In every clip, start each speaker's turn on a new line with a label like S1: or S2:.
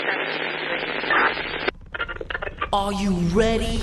S1: Are you ready?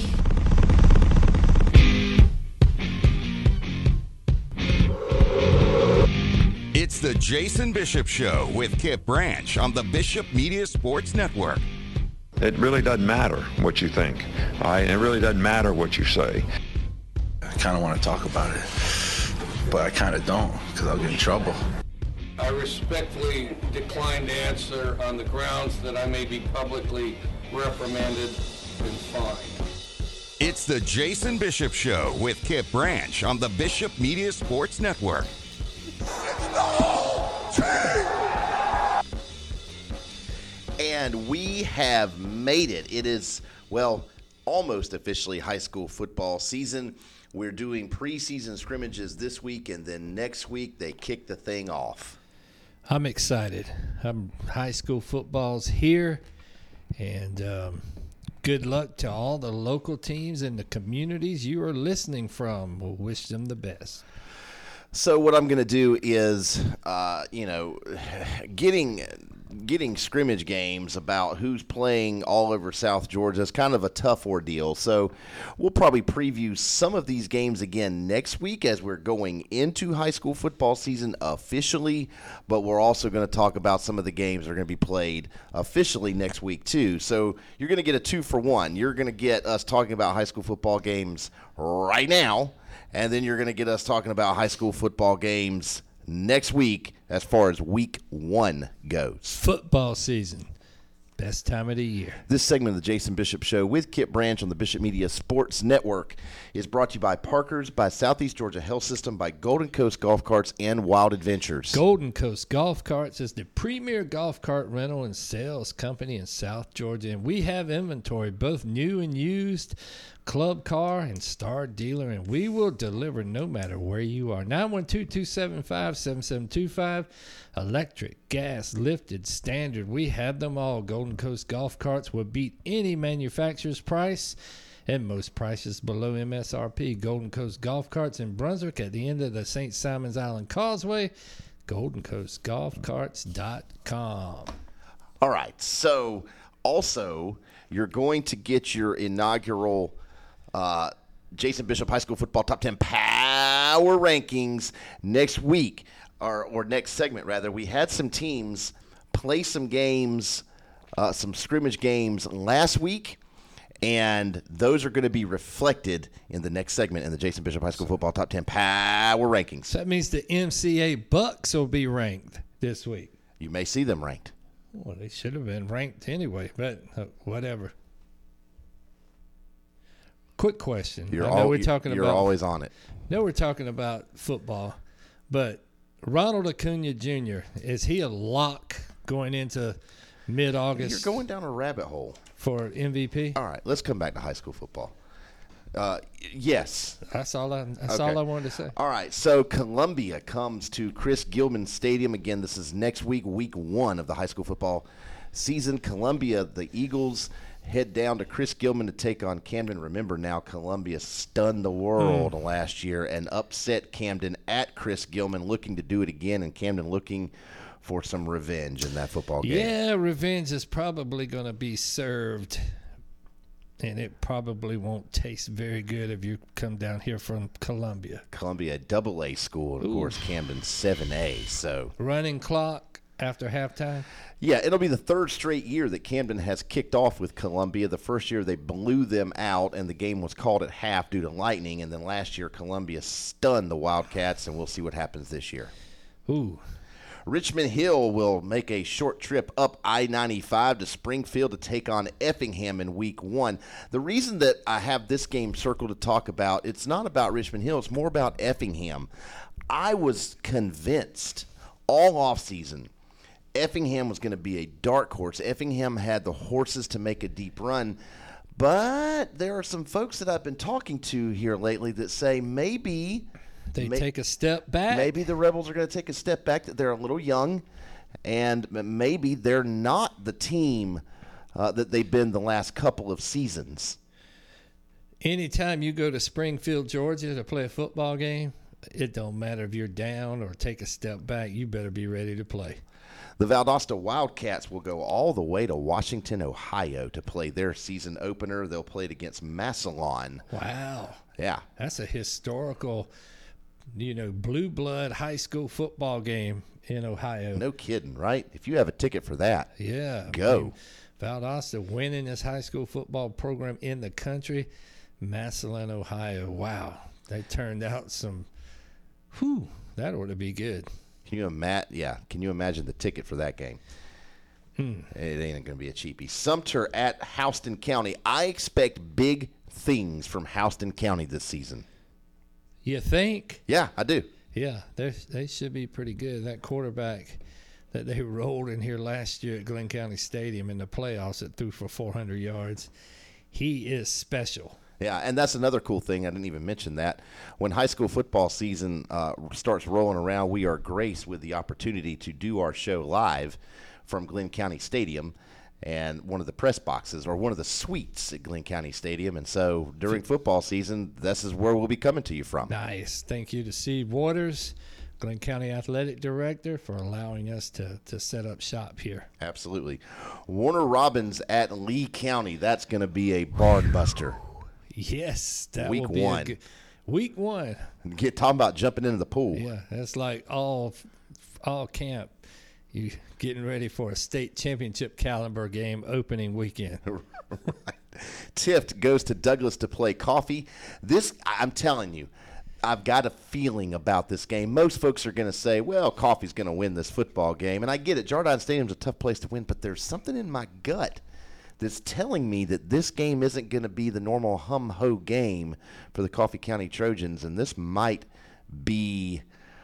S2: It's the Jason Bishop Show with Kip Branch on the Bishop Media Sports Network.
S3: It really doesn't matter what you think. It really doesn't matter what you say.
S4: I kind of want to talk about it, but I kind of don't because I'll get in trouble.
S5: I respectfully decline to answer on the grounds that I may be publicly reprimanded and fined.
S2: It's the Jason Bishop Show with Kip Branch on the Bishop Media Sports Network.
S6: And we have made it. It is, well, almost officially high school football season. We're doing preseason scrimmages this week, and then next week they kick the thing off.
S7: I'm excited. High school football's here, and good luck to all the local teams and the communities you are listening from. We'll wish them the best.
S6: So what I'm going to do is, getting scrimmage games about who's playing all over South Georgia is kind of a tough ordeal. So we'll probably preview some of these games again next week as we're going into high school football season officially. But we're also going to talk about some of the games that are going to be played officially next week too. So you're going to get a 2-for-1. You're going to get us talking about high school football games right now. And then you're going to get us talking about high school football games next week as far as week 1 goes.
S7: Football season. Best time of the year.
S6: This segment of the Jason Bishop Show with Kip Branch on the Bishop Media Sports Network is brought to you by Parker's, by Southeast Georgia Health System, by Golden Coast Golf Carts, and Wild Adventures.
S7: Golden Coast Golf Carts is the premier golf cart rental and sales company in South Georgia, and we have inventory, both new and used, club car and star dealer, and we will deliver no matter where you are. 912-275-7725. Electric, gas, lifted, standard. We have them all. Golden Coast Golf Carts will beat any manufacturer's price and most prices below MSRP. Golden Coast Golf Carts in Brunswick at the end of the St. Simons Island Causeway. GoldenCoastGolfCarts.com.
S6: All right. So also, you're going to get your inaugural Jason Bishop High School Football Top 10 Power Rankings next week, or next segment, rather. We had some teams play some games, some scrimmage games last week, and those are going to be reflected in the next segment in the Jason Bishop High School Football Top 10 Power Rankings.
S7: So that means the MCA Bucks will be ranked this week.
S6: You may see them ranked.
S7: Well, they should have been ranked anyway, but whatever. Quick question.
S6: You're
S7: always
S6: on it.
S7: No, we're talking about football, but Ronald Acuna Jr., is he a lock going into mid-August?
S6: You're going down a rabbit hole.
S7: For MVP?
S6: All right, let's come back to high school football. Yes.
S7: That's all I wanted to say.
S6: All right, so Columbia comes to Chris Gilman Stadium. Again, this is next week, week 1 of the high school football season. Columbia, the Eagles, head down to Chris Gilman to take on Camden. Remember now, Columbia stunned the world last year and upset Camden at Chris Gilman, looking to do it again, and Camden looking for some revenge in that football game.
S7: Yeah, revenge is probably going to be served, and it probably won't taste very good if you come down here from Columbia.
S6: Columbia, AA school, and of course, Camden, 7A. So
S7: running clock after halftime?
S6: Yeah, it'll be the third straight year that Camden has kicked off with Columbia. The first year they blew them out, and the game was called at half due to lightning. And then last year, Columbia stunned the Wildcats, and we'll see what happens this year.
S7: Ooh.
S6: Richmond Hill will make a short trip up I-95 to Springfield to take on Effingham in week 1. The reason that I have this game circled to talk about, it's not about Richmond Hill, it's more about Effingham. I was convinced all offseason Effingham was going to be a dark horse. Effingham had the horses to make a deep run, but there are some folks that I've been talking to here lately that say maybe
S7: they take a step back.
S6: Maybe the Rebels are going to take a step back, that they're a little young, and maybe they're not the team that they've been the last couple of seasons.
S7: Anytime you go to Springfield, Georgia to play a football game, it don't matter if you're down or take a step back. You better be ready to play.
S6: The Valdosta Wildcats will go all the way to Washington, Ohio to play their season opener. They'll play it against Massillon.
S7: Wow.
S6: Yeah.
S7: That's a historical, blue blood high school football game in Ohio.
S6: No kidding, right? If you have a ticket for that,
S7: Yeah.
S6: go.
S7: Valdosta winning this high school football program in the country. Massillon, Ohio. Wow. They turned out some, that ought to be good.
S6: Can you imagine the ticket for that game? It ain't going to be a cheapie. Sumter at Houston County. I expect big things from Houston County this season.
S7: You think?
S6: Yeah, I do.
S7: Yeah, they should be pretty good. That quarterback that they rolled in here last year at Glenn County Stadium in the playoffs that threw for 400 yards, he is special.
S6: Yeah, and that's another cool thing. I didn't even mention that. When high school football season starts rolling around, we are graced with the opportunity to do our show live from Glenn County Stadium and one of the press boxes or one of the suites at Glenn County Stadium. And so during football season, this is where we'll be coming to you from.
S7: Nice. Thank you to Steve Waters, Glenn County Athletic Director, for allowing us to set up shop here.
S6: Absolutely. Warner Robins at Lee County. That's going to be a barn buster.
S7: Yes, that
S6: Week
S7: will be
S6: one.
S7: a good week one.
S6: Talking about jumping into the pool.
S7: Yeah, that's like all camp. You getting ready for a state championship caliber game opening weekend.
S6: Right. Tift goes to Douglas to play Coffee. This, I'm telling you, I've got a feeling about this game. Most folks are going to say, well, Coffee's going to win this football game. And I get it. Jardine Stadium's a tough place to win, but there's something in my gut that's telling me that this game isn't going to be the normal hum-ho game for the Coffee County Trojans, and this might be,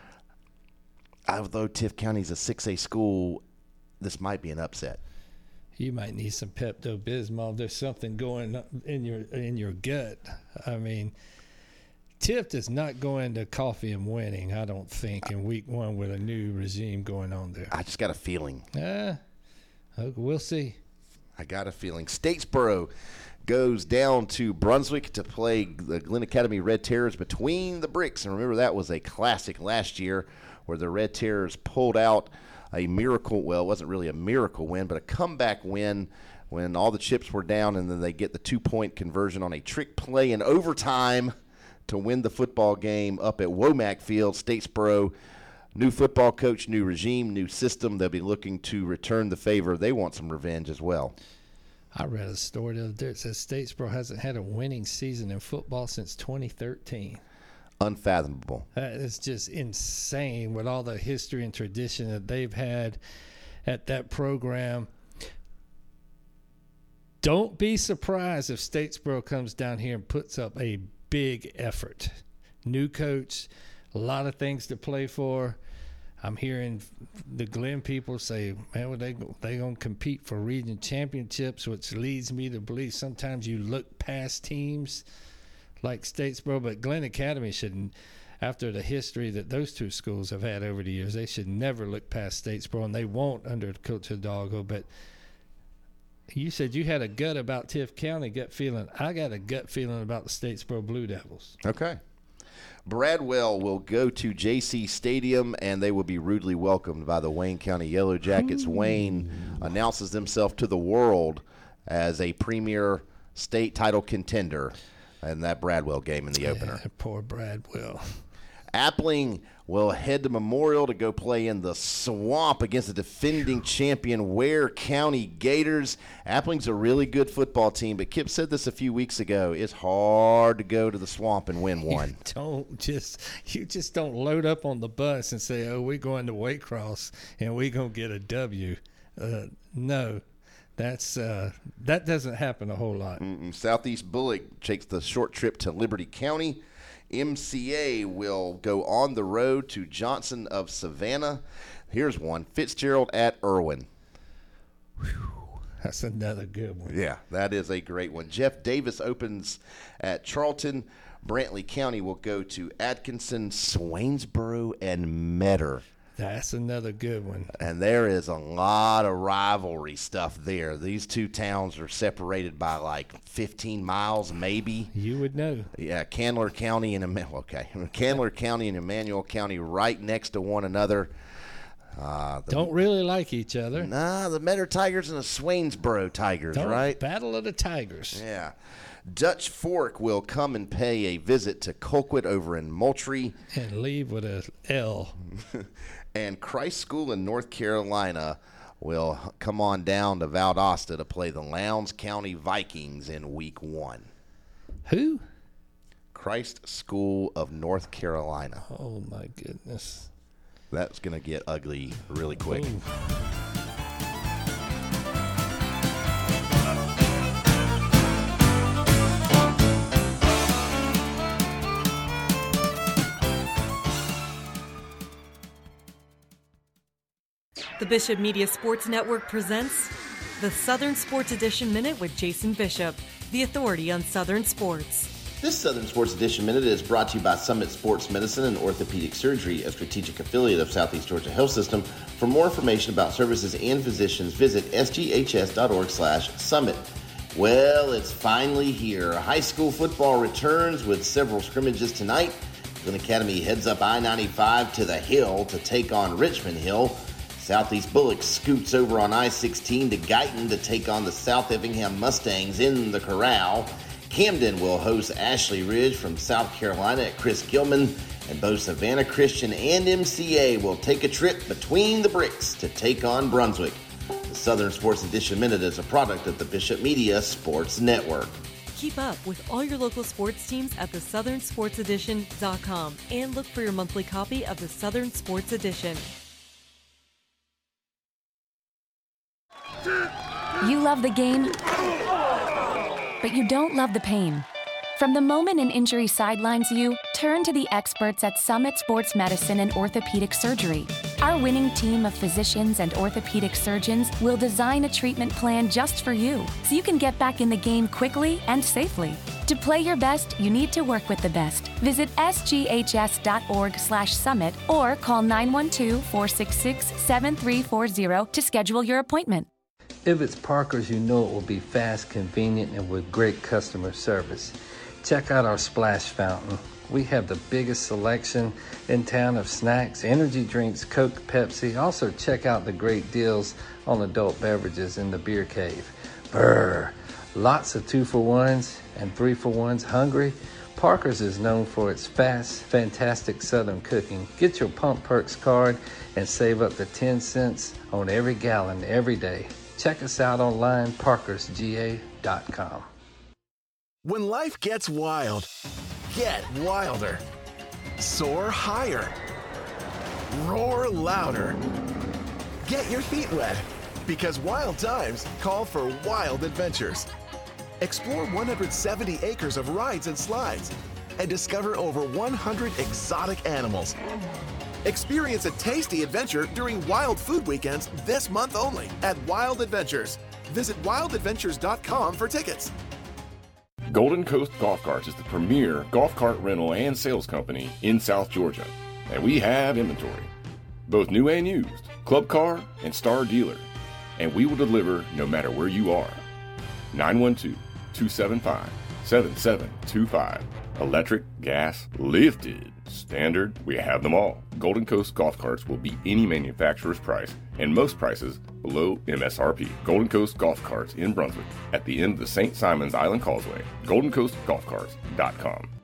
S6: although Tift County's a 6A school, this might be an upset.
S7: You might need some Pepto-Bismol. There's something going on in your gut. I mean, Tift is not going to Coffee and winning, I don't think, in week one with a new regime going on there.
S6: I just got a feeling.
S7: We'll see.
S6: I got a feeling. Statesboro goes down to Brunswick to play the Glen Academy Red Terrors between the bricks. And remember, that was a classic last year where the Red Terrors pulled out a miracle. Well, it wasn't really a miracle win, but a comeback win when all the chips were down, and then they get the 2-point conversion on a trick play in overtime to win the football game up at Womack Field. Statesboro, new football coach, new regime, new system. They'll be looking to return the favor. They want some revenge as well.
S7: I read a story the other day that says Statesboro hasn't had a winning season in football since 2013.
S6: Unfathomable.
S7: That is just insane with all the history and tradition that they've had at that program. Don't be surprised if Statesboro comes down here and puts up a big effort. New coach, a lot of things to play for. I'm hearing the Glen people say, man, well, they going to compete for region championships, which leads me to believe sometimes you look past teams like Statesboro, but Glen Academy shouldn't, after the history that those two schools have had over the years, they should never look past Statesboro, and they won't under Coach Hidalgo. But you said you had a gut about Tift County, gut feeling. I got a gut feeling about the Statesboro Blue Devils.
S6: Okay. Bradwell will go to JC Stadium, and they will be rudely welcomed by the Wayne County Yellow Jackets. Wayne announces himself to the world as a premier state title contender in that Bradwell game in the opener.
S7: Poor Bradwell.
S6: Appling will head to Memorial to go play in the Swamp against the defending champion Ware County Gators. Appling's a really good football team, but Kip said this a few weeks ago. It's hard to go to the Swamp and win one.
S7: You just don't load up on the bus and say, oh, we're going to Waycross and we're going to get a W. No. That doesn't happen a whole lot.
S6: Southeast Bullock takes the short trip to Liberty County. MCA will go on the road to Johnson of Savannah. Here's one. Fitzgerald at Irwin.
S7: Whew, that's another good one.
S6: Yeah, that is a great one. Jeff Davis opens at Charlton. Brantley County will go to Atkinson, Swainsboro, and Metter.
S7: That's another good one.
S6: And there is a lot of rivalry stuff there. These two towns are separated by like 15 miles, maybe.
S7: You would know.
S6: Yeah, Candler County and Emmanuel County right next to one another.
S7: Don't really like each other.
S6: Nah, the Metter Tigers and the Swainsboro Tigers, right?
S7: Battle of the Tigers.
S6: Yeah. Dutch Fork will come and pay a visit to Colquitt over in Moultrie.
S7: And leave with a L.
S6: And Christ School in North Carolina will come on down to Valdosta to play the Lowndes County Vikings in Week 1.
S7: Who?
S6: Christ School of North Carolina.
S7: Oh, my goodness.
S6: That's going to get ugly really quick.
S7: Ooh.
S8: The Bishop Media Sports Network presents the Southern Sports Edition Minute with Jason Bishop, the authority on Southern sports.
S6: This Southern Sports Edition Minute is brought to you by Summit Sports Medicine and Orthopedic Surgery, a strategic affiliate of Southeast Georgia Health System. For more information about services and physicians, visit sghs.org/summit. Well, it's finally here. High school football returns with several scrimmages tonight. Glen Academy heads up I-95 to the Hill to take on Richmond Hill. Southeast Bullock scoots over on I-16 to Guyton to take on the South Effingham Mustangs in the Corral. Camden will host Ashley Ridge from South Carolina at Chris Gilman, and both Savannah Christian and MCA will take a trip between the bricks to take on Brunswick. The Southern Sports Edition Minute is a product of the Bishop Media Sports Network.
S8: Keep up with all your local sports teams at thesouthernsportsedition.com and look for your monthly copy of the Southern Sports Edition.
S9: You love the game, but you don't love the pain. From the moment an injury sidelines you, turn to the experts at Summit Sports Medicine and Orthopedic Surgery. Our winning team of physicians and orthopedic surgeons will design a treatment plan just for you, so you can get back in the game quickly and safely. To play your best, you need to work with the best. Visit sghs.org/summit or call 912-466-7340 to schedule your appointment.
S7: If it's Parker's, you know it will be fast, convenient, and with great customer service. Check out our splash fountain. We have the biggest selection in town of snacks, energy drinks, Coke, Pepsi. Also check out the great deals on adult beverages in the beer cave. Brr! Lots of 2-for-1s and 3-for-1s. Hungry? Parker's is known for its fast, fantastic Southern cooking. Get your Pump Perks card and save up to 10 cents on every gallon every day. Check us out online, parkersga.com.
S10: When life gets wild, get wilder. Soar higher. Roar louder. Get your feet wet, because wild times call for wild adventures. Explore 170 acres of rides and slides and discover over 100 exotic animals. Experience a tasty adventure during Wild Food Weekends this month only at Wild Adventures. Visit wildadventures.com for tickets.
S11: Golden Coast Golf Carts is the premier golf cart rental and sales company in South Georgia, and we have inventory, both new and used, club car and star dealer, and we will deliver no matter where you are. 912-275-7725. Electric, gas, lifted, standard, we have them all. Golden Coast Golf Carts will beat any manufacturer's price and most prices below MSRP. Golden Coast Golf Carts in Brunswick at the end of the St. Simons Island Causeway. GoldenCoastGolfCarts.com.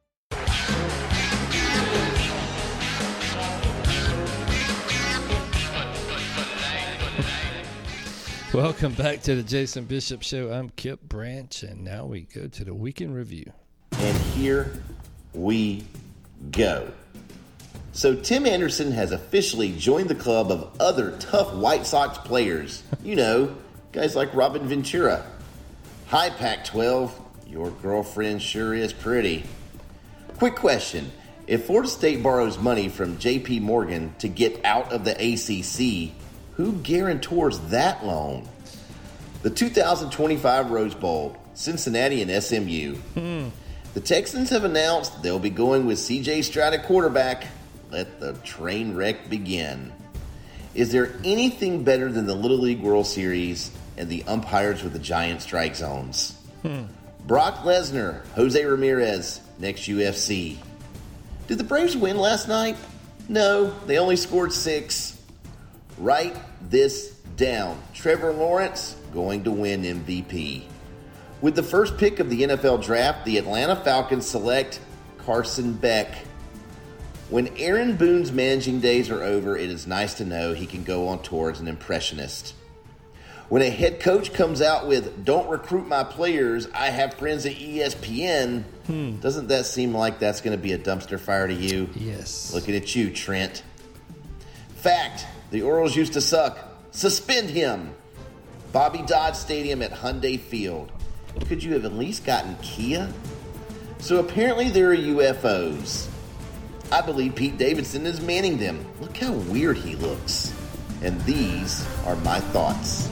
S7: Welcome back to the Jason Bishop Show. I'm Kip Branch, and now we go to the Weekend Review.
S6: And here we go. So Tim Anderson has officially joined the club of other tough White Sox players. You know, guys like Robin Ventura. Hi, Pac-12. Your girlfriend sure is pretty. Quick question. If Florida State borrows money from J.P. Morgan to get out of the ACC, who guarantors that loan? The 2025 Rose Bowl, Cincinnati and SMU. The Texans have announced they'll be going with C.J. Stroud at quarterback. Let the train wreck begin. Is there anything better than the Little League World Series and the umpires with the giant strike zones? Brock Lesnar, Jose Ramirez, next UFC. Did the Braves win last night? No, they only scored 6. Write this down. Trevor Lawrence going to win MVP. With the first pick of the NFL Draft, the Atlanta Falcons select Carson Beck. When Aaron Boone's managing days are over, it is nice to know he can go on tour as an impressionist. When a head coach comes out with, "Don't recruit my players, I have friends at ESPN," doesn't that seem like that's going to be a dumpster fire to you?
S7: Yes.
S6: Looking at you, Trent. Fact, the Orioles used to suck. Suspend him. Bobby Dodd Stadium at Hyundai Field. Could you have at least gotten Kia? So apparently there are UFOs. I believe Pete Davidson is manning them. Look how weird he looks. And these are my thoughts.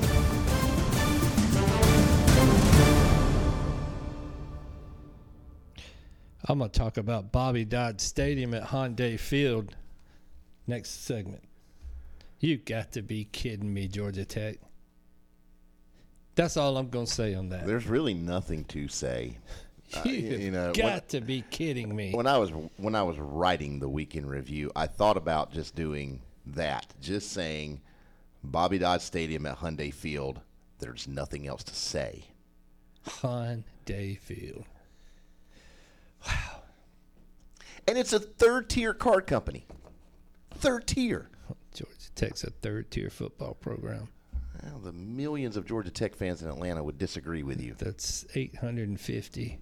S7: I'm going to talk about Bobby Dodd Stadium at Hyundai Field next segment. You got to be kidding me, Georgia Tech. That's all I'm going to say on that.
S6: There's really nothing to say.
S7: You got to be kidding me.
S6: When I was writing the weekend review, I thought about just doing that, just saying Bobby Dodd Stadium at Hyundai Field. There's nothing else to say.
S7: Hyundai Field. Wow.
S6: And it's a third-tier card company. Third tier.
S7: Georgia Tech's a third-tier football program.
S6: Well, the millions of Georgia Tech fans in Atlanta would disagree with you.
S7: That's 850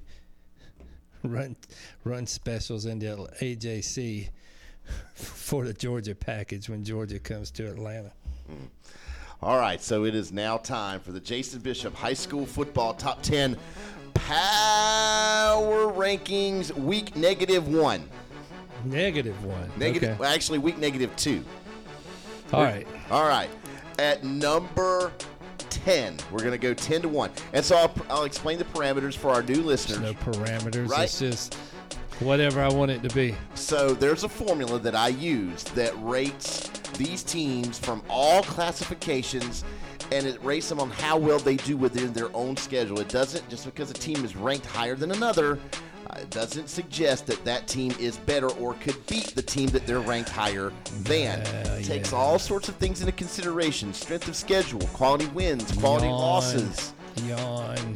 S7: run specials into AJC for the Georgia package when Georgia comes to Atlanta.
S6: All right, so it is now time for the Jason Bishop High School Football Top 10 Power Rankings Week -1.
S7: -1. Okay.
S6: Well, actually, week -2.
S7: All right.
S6: All right. At number 10, we're going to go 10-1. And so I'll explain the parameters for our new listeners.
S7: There's no parameters.
S6: Right?
S7: It's just whatever I want it to be.
S6: So there's a formula that I use that rates these teams from all classifications, and it rates them on how well they do within their own schedule. It doesn't, just because a team is ranked higher than another, it doesn't suggest that that team is better or could beat the team that they're ranked higher than. It takes all sorts of things into consideration: strength of schedule, quality wins, quality losses.
S7: Yawn.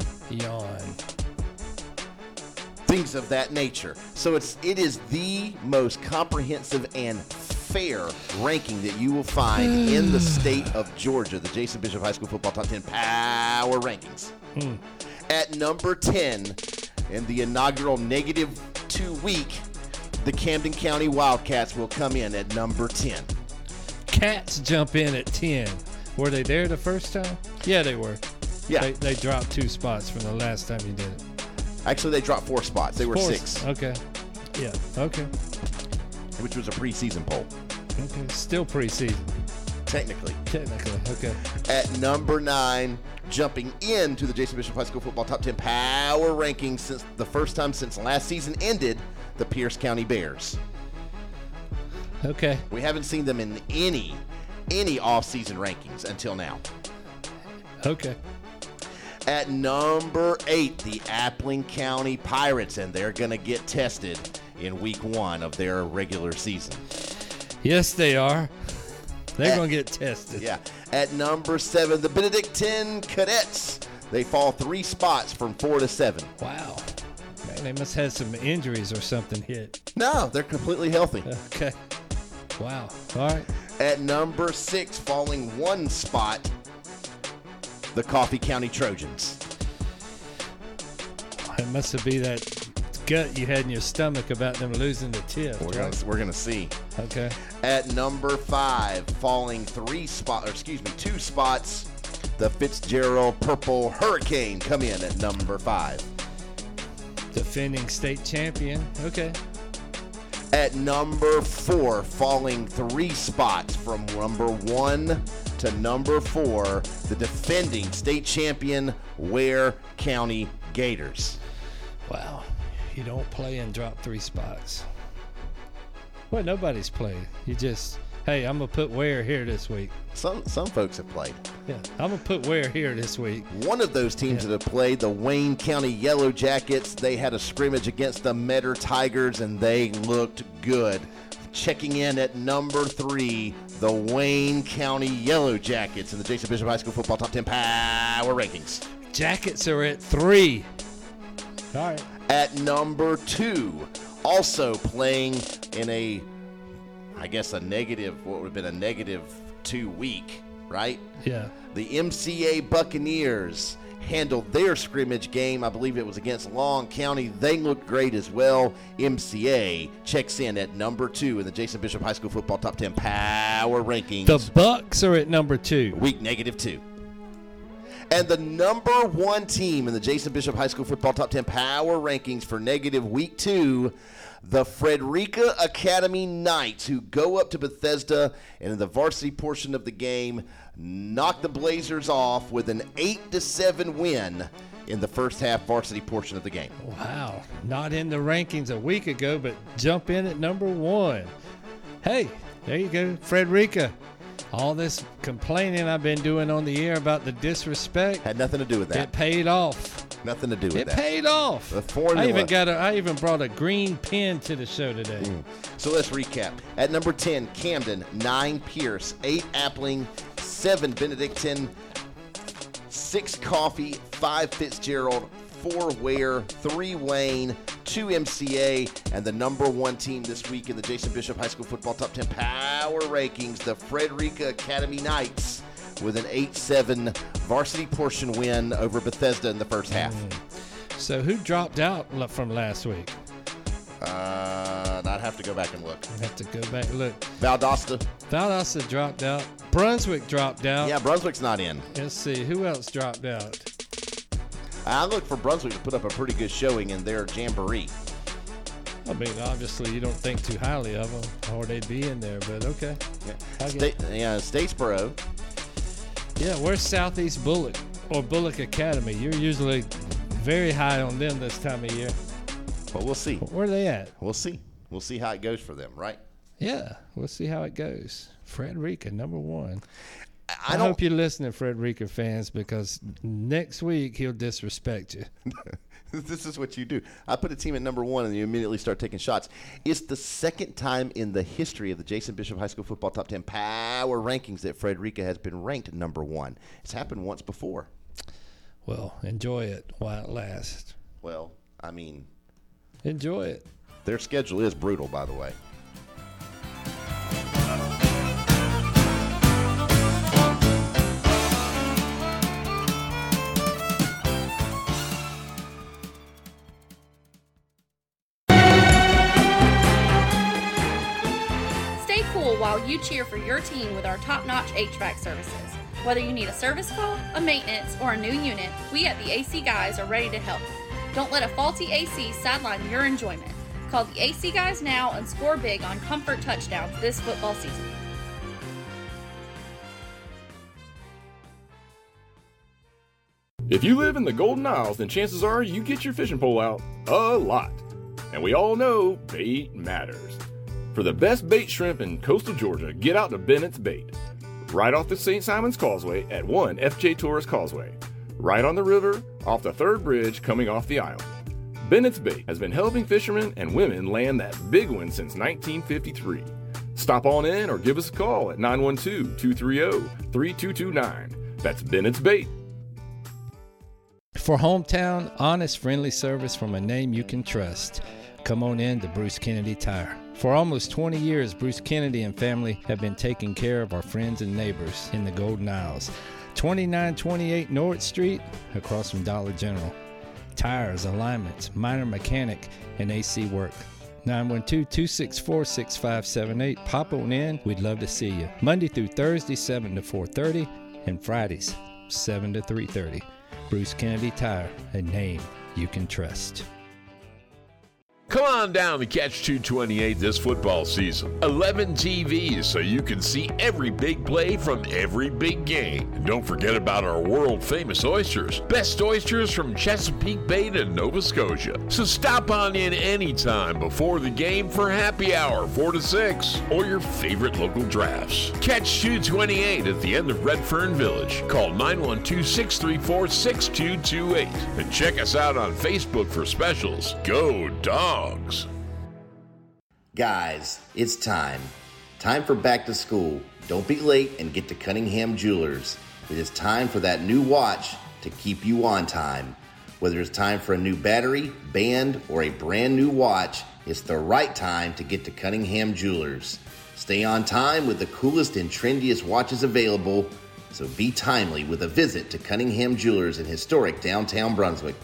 S6: Things of that nature. So it is the most comprehensive and fair ranking that you will find in the state of Georgia, the Jason Bishop High School Football Top 10 Power Rankings. At number 10, in the inaugural -2 week, the Camden County Wildcats will come in at number 10.
S7: Cats jump in at 10. Were they there the first time? Yeah, they were.
S6: Yeah.
S7: They dropped 2 spots from the last time you did it.
S6: Actually, they dropped 4 spots. They were 6.
S7: Okay. Yeah. Okay.
S6: Which was a preseason poll.
S7: Okay. Still preseason.
S6: Technically.
S7: Okay.
S6: At number 9, jumping into the Jason Bishop High School Football Top 10 Power Rankings since the first time since last season ended, the Pierce County Bears.
S7: Okay.
S6: We haven't seen them in any off-season rankings until now.
S7: Okay.
S6: At number 8, the Appling County Pirates, and they're going to get tested in week 1 of their regular season.
S7: Yes, they are. They're going to get tested.
S6: Yeah. At number 7, the Benedictine Cadets. They fall 3 spots from 4 to 7.
S7: Wow. Man, they must have some injuries or something hit.
S6: No, they're completely healthy.
S7: Okay. Wow. All right.
S6: At number 6, falling 1 spot, the Coffee County Trojans.
S7: It must have been that gut you had in your stomach about them losing the tip.
S6: We're gonna see.
S7: Okay.
S6: At number 5, falling 2 spots, the Fitzgerald Purple Hurricane come in at number 5.
S7: Defending state champion. Okay.
S6: At number 4, falling 3 spots from number 1 to number 4, the defending state champion Ware County Gators.
S7: Wow. You don't play and drop 3 spots. Well, nobody's played. You just, hey, I'm going to put Ware here this week.
S6: Some folks have played.
S7: Yeah, I'm going to put Ware here this week.
S6: One of those teams that have played, the Wayne County Yellow Jackets, they had a scrimmage against the Metter Tigers, and they looked good. Checking in at number 3, the Wayne County Yellow Jackets in the Jason Bishop High School Football Top 10 Power Rankings.
S7: Jackets are at 3. All right.
S6: At number 2, also playing in a negative, what would have been a negative 2 week, right?
S7: Yeah.
S6: The MCA Buccaneers handled their scrimmage game. I believe it was against Long County. They looked great as well. MCA checks in at number 2 in the Jason Bishop High School Football Top 10 Power Rankings.
S7: The Bucks are at number 2.
S6: Week -2. And the number 1 team in the Jason Bishop High School Football Top 10 Power Rankings for negative week 2, the Frederica Academy Knights, who go up to Bethesda and in the varsity portion of the game knock the Blazers off with an 8-7 win in the first half varsity portion of the game.
S7: Wow. Not in the rankings a week ago, but jump in at number 1. Hey, there you go, Frederica. All this complaining I've been doing on the air about the disrespect
S6: had nothing to do with that.
S7: It paid off.
S6: Nothing to do with
S7: that.
S6: It
S7: paid off.
S6: The formula.
S7: I even brought a green pen to the show today.
S6: So let's recap. At number 10, Camden, 9 Pierce, 8 Appling, 7 Benedictine, 6 Coffee, 5 Fitzgerald, 4 Ware, 3 Wayne, 2 MCA, and the number 1 team this week in the Jason Bishop High School Football Top 10 Power Rankings, the Frederica Academy Knights, with an 8-7 varsity portion win over Bethesda in the first half.
S7: So who dropped out from last week?
S6: I'd have to go back and look.
S7: I have to go back and look.
S6: Valdosta
S7: dropped out. Brunswick dropped out.
S6: Yeah, Brunswick's not in.
S7: Let's see. Who else dropped out?
S6: I look for Brunswick to put up a pretty good showing in their jamboree.
S7: I mean, obviously, you don't think too highly of them, or they'd be in there, but okay.
S6: Yeah. Statesboro.
S7: Yeah, where's Southeast Bullock or Bullock Academy? You're usually very high on them this time of year.
S6: But we'll see.
S7: Where are they at?
S6: We'll see. We'll see how it goes for them, right?
S7: Yeah, we'll see how it goes. Frederica, number 1. I hope you're listening, Frederica fans, because next week he'll disrespect you.
S6: This is what you do. I put a team at number 1 and you immediately start taking shots. It's the second time in the history of the Jason Bishop High School Football Top 10 Power Rankings that Frederica has been ranked number 1. It's happened once before.
S7: Well, enjoy it while it lasts.
S6: Well, I mean,
S7: enjoy it.
S6: Their schedule is brutal, by the way.
S12: While you cheer for your team with our top-notch HVAC services. Whether you need a service call, a maintenance, or a new unit, we at the AC Guys are ready to help. Don't let a faulty AC sideline your enjoyment. Call the AC Guys now and score big on comfort touchdowns this football season.
S11: If you live in the Golden Isles, then chances are you get your fishing pole out a lot. And we all know bait matters. For the best bait shrimp in coastal Georgia, get out to Bennett's Bait. Right off the St. Simon's Causeway at 1 FJ Torres Causeway. Right on the river, off the 3rd bridge coming off the island. Bennett's Bait has been helping fishermen and women land that big one since 1953. Stop on in or give us a call at 912-230-3229. That's Bennett's Bait.
S7: For hometown, honest, friendly service from a name you can trust, come on in to Bruce Kennedy Tire. For almost 20 years, Bruce Kennedy and family have been taking care of our friends and neighbors in the Golden Isles. 2928 North Street, across from Dollar General. Tires, alignments, minor mechanic, and AC work. 912-264-6578. Pop on in. We'd love to see you. Monday through Thursday, 7 to 4:30, and Fridays, 7 to 3:30. Bruce Kennedy Tire, a name you can trust.
S13: Come on down to Catch 228 this football season. 11 TVs so you can see every big play from every big game. And don't forget about our world-famous oysters. Best oysters from Chesapeake Bay to Nova Scotia. So stop on in anytime before the game for happy hour 4 to 6 or your favorite local drafts. Catch 228 at the end of Redfern Village. Call 912-634-6228 and check us out on Facebook for specials. Go Dogs!
S6: Guys, it's time. Time for back to school. Don't be late and get to Cunningham Jewelers. It is time for that new watch to keep you on time. Whether it's time for a new battery, band, or a brand new watch, it's the right time to get to Cunningham Jewelers. Stay on time with the coolest and trendiest watches available, so be timely with a visit to Cunningham Jewelers in historic downtown Brunswick,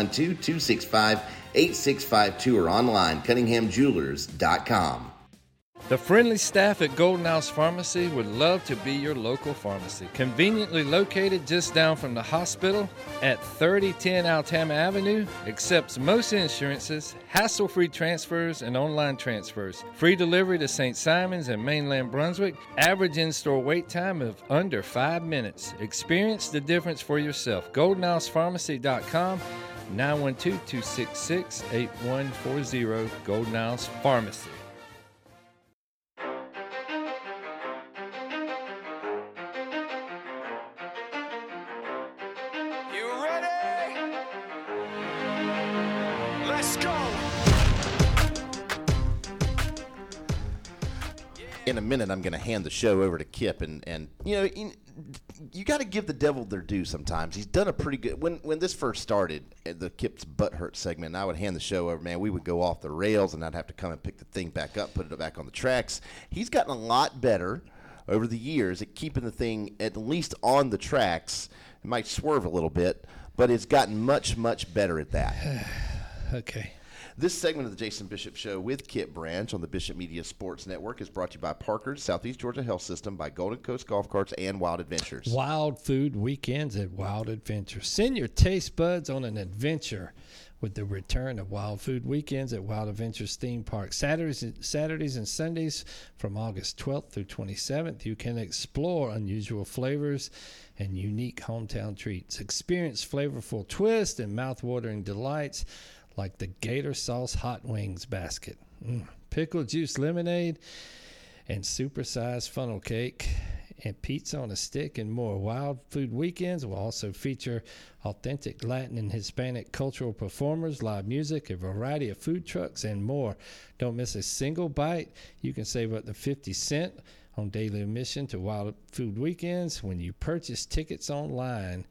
S6: 912-265-8652 or online, cunninghamjewelers.com.
S7: The friendly staff at Golden House Pharmacy would love to be your local pharmacy. Conveniently located just down from the hospital at 3010 Altama Avenue, accepts most insurances, hassle-free transfers, and online transfers. Free delivery to St. Simons and mainland Brunswick. Average in-store wait time of under 5 minutes. Experience the difference for yourself. GoldenHousePharmacy.com, 912-266-8140, Golden House Pharmacy.
S6: In a minute, I'm going to hand the show over to Kip, and you got to give the devil their due sometimes. He's done a pretty good. When this first started, the Kip's Butthurt segment, and I would hand the show over, man, we would go off the rails, and I'd have to come and pick the thing back up, put it back on the tracks. He's gotten a lot better over the years at keeping the thing at least on the tracks. It might swerve a little bit, but it's gotten much, much better at that.
S7: Okay.
S6: This segment of the Jason Bishop Show with Kip Branch on the Bishop Media Sports Network is brought to you by Parker's Southeast Georgia Health System, by Golden Coast Golf Carts, and Wild Adventures.
S7: Wild food weekends at Wild Adventures. Send your taste buds on an adventure with the return of Wild Food Weekends at Wild Adventures Theme Park. Saturdays and Sundays from August 12th through 27th, you can explore unusual flavors and unique hometown treats. Experience flavorful twists and mouth-watering delights like the Gator Sauce Hot Wings basket, pickle juice lemonade, and supersized funnel cake, and pizza on a stick, and more. Wild Food Weekends will also feature authentic Latin and Hispanic cultural performers, live music, a variety of food trucks, and more. Don't miss a single bite. You can save up to 50 cents on daily admission to Wild Food Weekends when you purchase tickets online.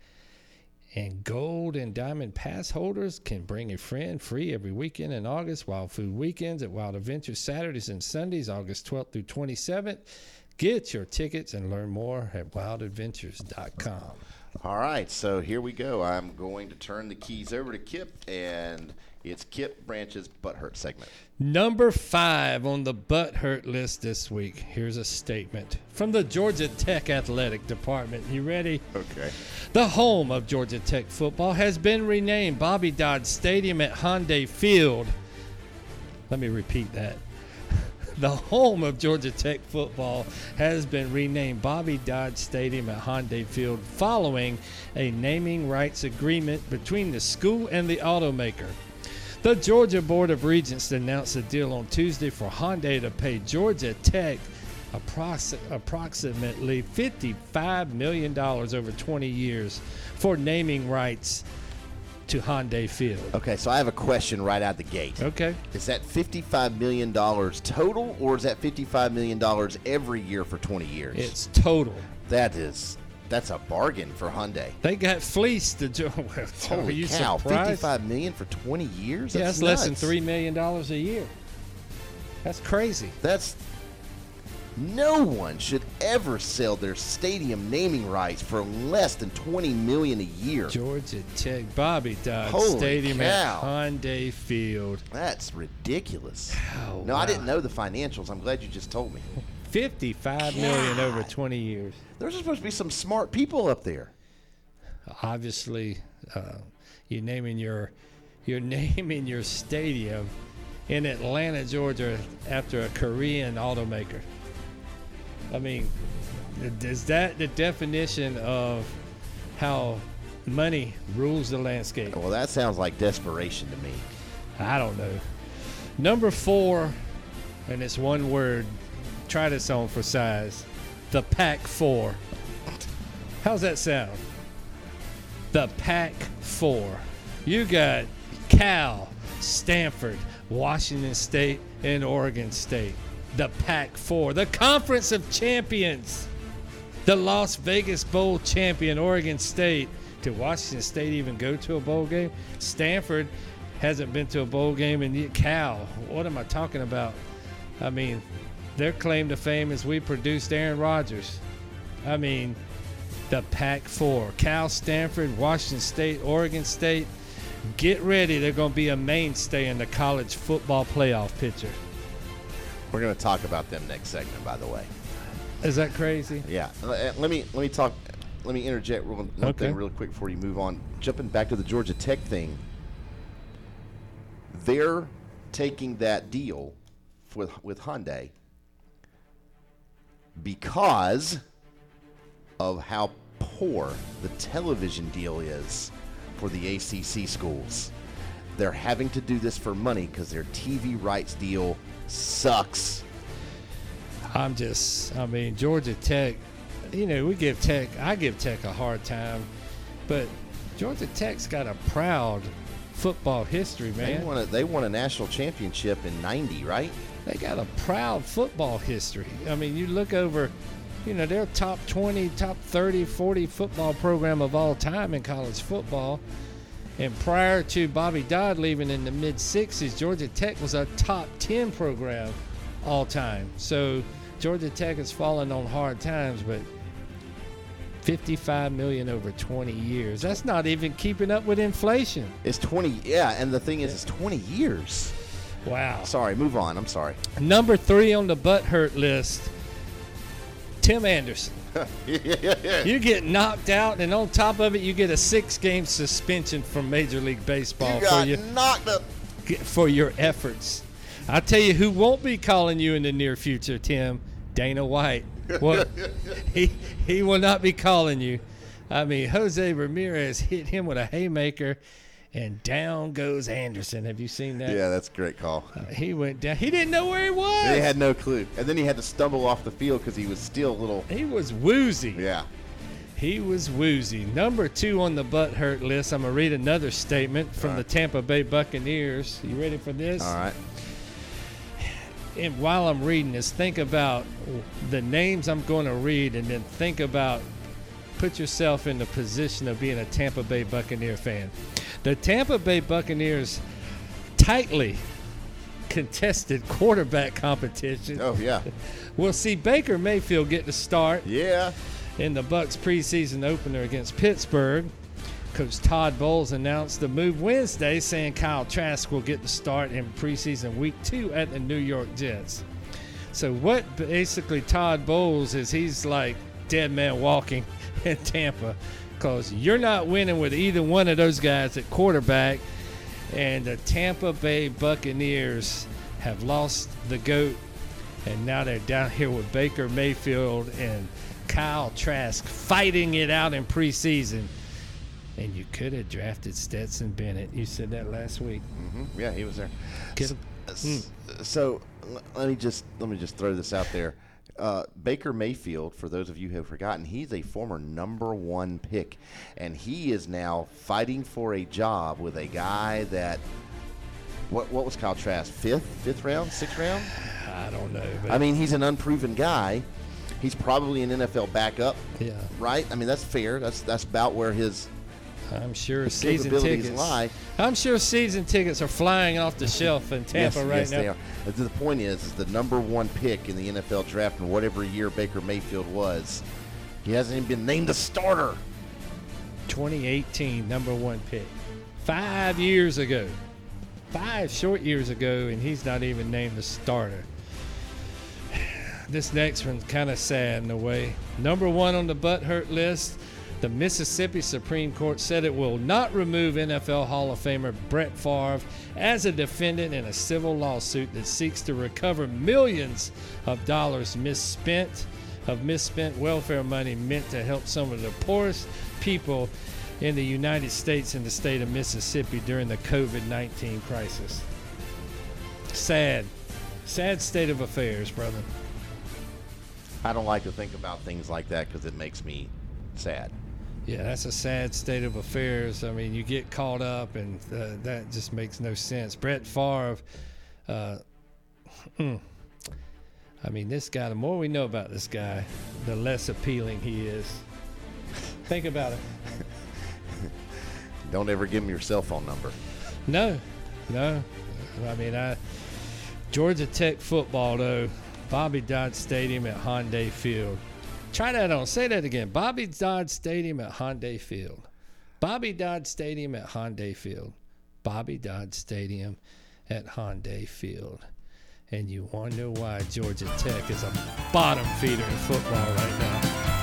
S7: And gold and diamond pass holders can bring a friend free every weekend in August. Wild Food Weekends at Wild Adventures, Saturdays and Sundays, August 12th through 27th. Get your tickets and learn more at wildadventures.com.
S6: All right, so here we go. I'm going to turn the keys over to Kip, and it's Kip Branch's Butthurt segment.
S7: Number 5 on the Butthurt list this week. Here's a statement from the Georgia Tech Athletic Department. You ready?
S6: Okay.
S7: The home of Georgia Tech football has been renamed Bobby Dodd Stadium at Hyundai Field. Let me repeat that. The home of Georgia Tech football has been renamed Bobby Dodd Stadium at Hyundai Field following a naming rights agreement between the school and the automaker. The Georgia Board of Regents announced a deal on Tuesday for Hyundai to pay Georgia Tech approximately $55 million over 20 years for naming rights to Hyundai Field.
S6: Okay, so I have a question right out the gate.
S7: Okay.
S6: Is that $55 million total, or is that $55 million every year for 20 years?
S7: It's total.
S6: That's a bargain for Hyundai.
S7: They got fleeced.
S6: Holy cow, $55 million for 20 years?
S7: That's less than $3 million a year. That's crazy.
S6: No one should ever sell their stadium naming rights for less than $20 million a year.
S7: Georgia Tech Bobby Dodd Stadium at Hyundai Field.
S6: That's ridiculous.
S7: Oh,
S6: no, wow. I didn't know the financials. I'm glad you just told me.
S7: $55 million over 20 years.
S6: There's supposed to be some smart people up there.
S7: Obviously, you're naming your stadium in Atlanta, Georgia, after a Korean automaker. I mean, is that the definition of how money rules the landscape?
S6: Well, that sounds like desperation to me.
S7: I don't know. Number 4, and it's one word. Try this on for size. The Pac-4. How's that sound? The Pac-4. You got Cal, Stanford, Washington State and Oregon State. The Pac-4, the Conference of Champions. The Las Vegas Bowl champion, Oregon State. Did Washington State even go to a bowl game? Stanford hasn't been to a bowl game. And Cal, what am I talking about? I mean, their claim to fame is we produced Aaron Rodgers. I mean, the Pac-4, Cal, Stanford, Washington State, Oregon State. Get ready. They're going to be a mainstay in the college football playoff picture.
S6: We're going to talk about them next segment, by the way.
S7: Is that crazy?
S6: Yeah. Let me interject one thing real quick before you move on. Jumping back to the Georgia Tech thing. They're taking that deal with Hyundai because of how poor the television deal is for the ACC schools. They're having to do this for money because their TV rights deal sucks.
S7: Georgia Tech, I give Tech a hard time, but Georgia Tech's got a proud football history, man.
S6: They won a national championship in '90, right?
S7: They got a proud football history. I mean, you look over, they're top 20, top 30, 40 football program of all time in college football. And prior to Bobby Dodd leaving in the mid-'60s, Georgia Tech was a top 10 program all time. So Georgia Tech has fallen on hard times, but $55 million over 20 years. That's not even keeping up with inflation.
S6: It's 20, yeah, and the thing is, it's 20 years.
S7: Wow.
S6: Sorry, move on. I'm sorry.
S7: Number 3 on the butthurt list, Tim Anderson. You get knocked out, and on top of it, you get a 6-game suspension from Major League Baseball
S6: knocked up
S7: for your efforts. I'll tell you who won't be calling you in the near future, Tim. Dana White. Well, he will not be calling you. I mean, Jose Ramirez hit him with a haymaker, and down goes Anderson. Have you seen that?
S6: Yeah, that's a great call.
S7: He went down. He didn't know where he was.
S6: He had no clue. And then he had to stumble off the field because he was still a little.
S7: He was woozy.
S6: Yeah.
S7: He was woozy. Number 2 on the butthurt list, I'm going to read another statement from the Tampa Bay Buccaneers. You ready for this?
S6: All right.
S7: And while I'm reading this, think about the names I'm going to read, and then put yourself in the position of being a Tampa Bay Buccaneer fan. The Tampa Bay Buccaneers tightly contested quarterback competition.
S6: Oh, yeah.
S7: We'll see Baker Mayfield get the start.
S6: Yeah.
S7: In the Bucs preseason opener against Pittsburgh. Coach Todd Bowles announced the move Wednesday, saying Kyle Trask will get the start in preseason week 2 at the New York Jets. So what basically Todd Bowles is, he's like dead man walking in Tampa, because you're not winning with either one of those guys at quarterback. And the Tampa Bay Buccaneers have lost the GOAT, and now they're down here with Baker Mayfield and Kyle Trask fighting it out in preseason. And you could have drafted Stetson Bennett. You said that last week.
S6: Mm-hmm. Yeah, he was there. So let me just throw this out there. Baker Mayfield, for those of you who have forgotten, he's a former number 1 pick, and he is now fighting for a job with a guy that what was Kyle Trask, fifth round, 6th round?
S7: I don't know.
S6: I mean, he's an unproven guy. He's probably an NFL backup.
S7: Yeah.
S6: Right? I mean, that's fair. That's about where his
S7: season tickets
S6: lie.
S7: I'm sure season tickets are flying off the shelf in Tampa right now.
S6: They are. The point is the number 1 pick in the NFL draft in whatever year Baker Mayfield was. He hasn't even been named a starter.
S7: 2018, number 1 pick. 5 years ago. 5 short years ago, and he's not even named a starter. This next one's kind of sad in a way. Number 1 on the butthurt list, the Mississippi Supreme Court said it will not remove NFL Hall of Famer Brett Favre as a defendant in a civil lawsuit that seeks to recover millions of dollars misspent welfare money meant to help some of the poorest people in the United States and the state of Mississippi during the COVID-19 crisis. Sad state of affairs, brother.
S6: I don't like to think about things like that because it makes me sad.
S7: Yeah, that's a sad state of affairs. I mean, you get caught up, and that just makes no sense. Brett Favre, I mean, this guy, the more we know about this guy, the less appealing he is. Think about it.
S6: Don't ever give him your cell phone number.
S7: No. I mean, Georgia Tech football, though, Bobby Dodd Stadium at Hyundai Field. Try that on. Say that again. Bobby Dodd Stadium at Hyundai Field. Bobby Dodd Stadium at Hyundai Field. Bobby Dodd Stadium at Hyundai Field. And you wonder why Georgia Tech is a bottom feeder in football right now.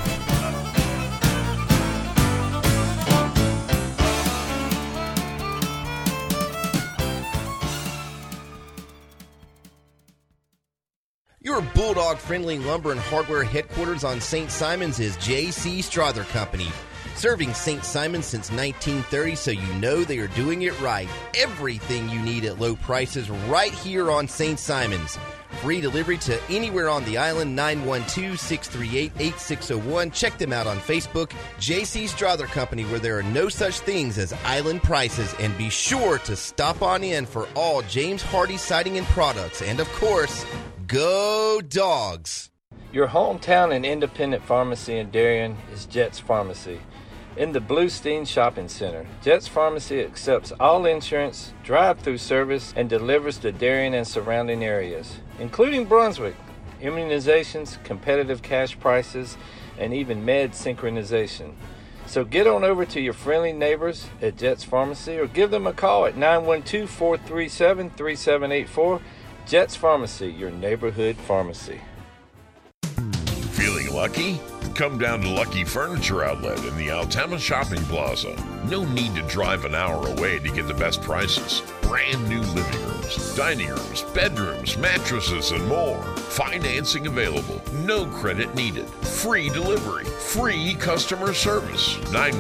S14: Your Bulldog-friendly lumber and hardware headquarters on St. Simons is J.C. Strother Company. Serving St. Simons since 1930, so you know they are doing it right. Everything you need at low prices right here on St. Simons. Free delivery to anywhere on the island, 912-638-8601. Check them out on Facebook, J.C. Strother Company, where there are no such things as island prices. And be sure to stop on in for all James Hardy siding and products. And, of course, go Dogs!
S15: Your hometown and independent pharmacy in Darien is Jets Pharmacy. In the Bluestein Shopping Center, Jets Pharmacy accepts all insurance, drive-through service, and delivers to Darien and surrounding areas, including Brunswick, immunizations, competitive cash prices, and even med synchronization. So get on over to your friendly neighbors at Jets Pharmacy or give them a call at 912-437-3784. Jets Pharmacy, your neighborhood pharmacy.
S13: Feeling lucky? Come down to Lucky Furniture Outlet in the Altama Shopping Plaza. No need to drive an hour away to get the best prices. Brand new living rooms, dining rooms, bedrooms, mattresses, and more. Financing available. No credit needed. Free delivery. Free customer service.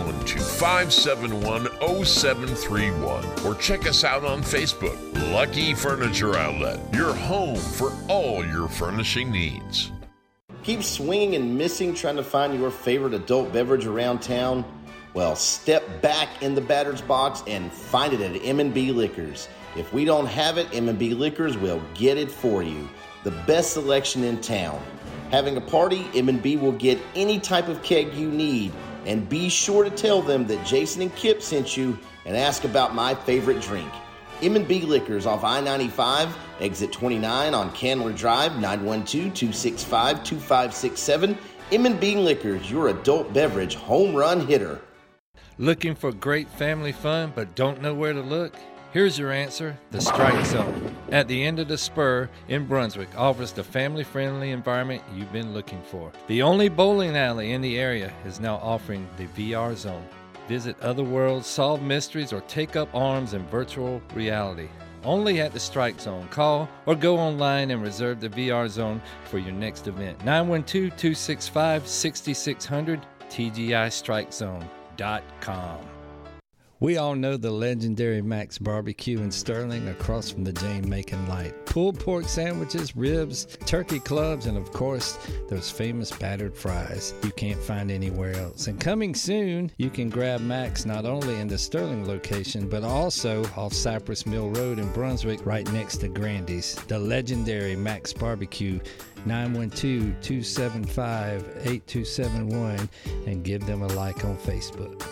S13: 912-571-0731. Or check us out on Facebook. Lucky Furniture Outlet. Your home for all your furnishing needs.
S6: Keep swinging and missing trying to find your favorite adult beverage around town? Well, step back in the batter's box and find it at M&B Liquors. If we don't have it, M&B Liquors will get it for you. The best selection in town. Having a party, M&B will get any type of keg you need. And be sure to tell them that Jason and Kip sent you and ask about my favorite drink. M&B Liquors off I-95, exit 29 on Candler Drive, 912-265-2567. M&B Liquors, your adult beverage home run hitter.
S7: Looking for great family fun but don't know where to look? Here's your answer, the Strike Zone. At the end of the spur in Brunswick offers the family-friendly environment you've been looking for. The only bowling alley in the area is now offering the VR Zone. Visit other worlds, solve mysteries, or take up arms in virtual reality. Only at the Strike Zone. Call or go online and reserve the VR Zone for your next event. 912-265-6600, TGIStrikeZone.com. We all know the legendary Max Barbecue in Sterling across from the Jane Macon Light. Pulled pork sandwiches, ribs, turkey clubs, and of course, those famous battered fries you can't find anywhere else. And coming soon, you can grab Max not only in the Sterling location, but also off Cypress Mill Road in Brunswick, right next to Grandy's. The legendary Max Barbecue, 912-275-8271, and give them a like on Facebook.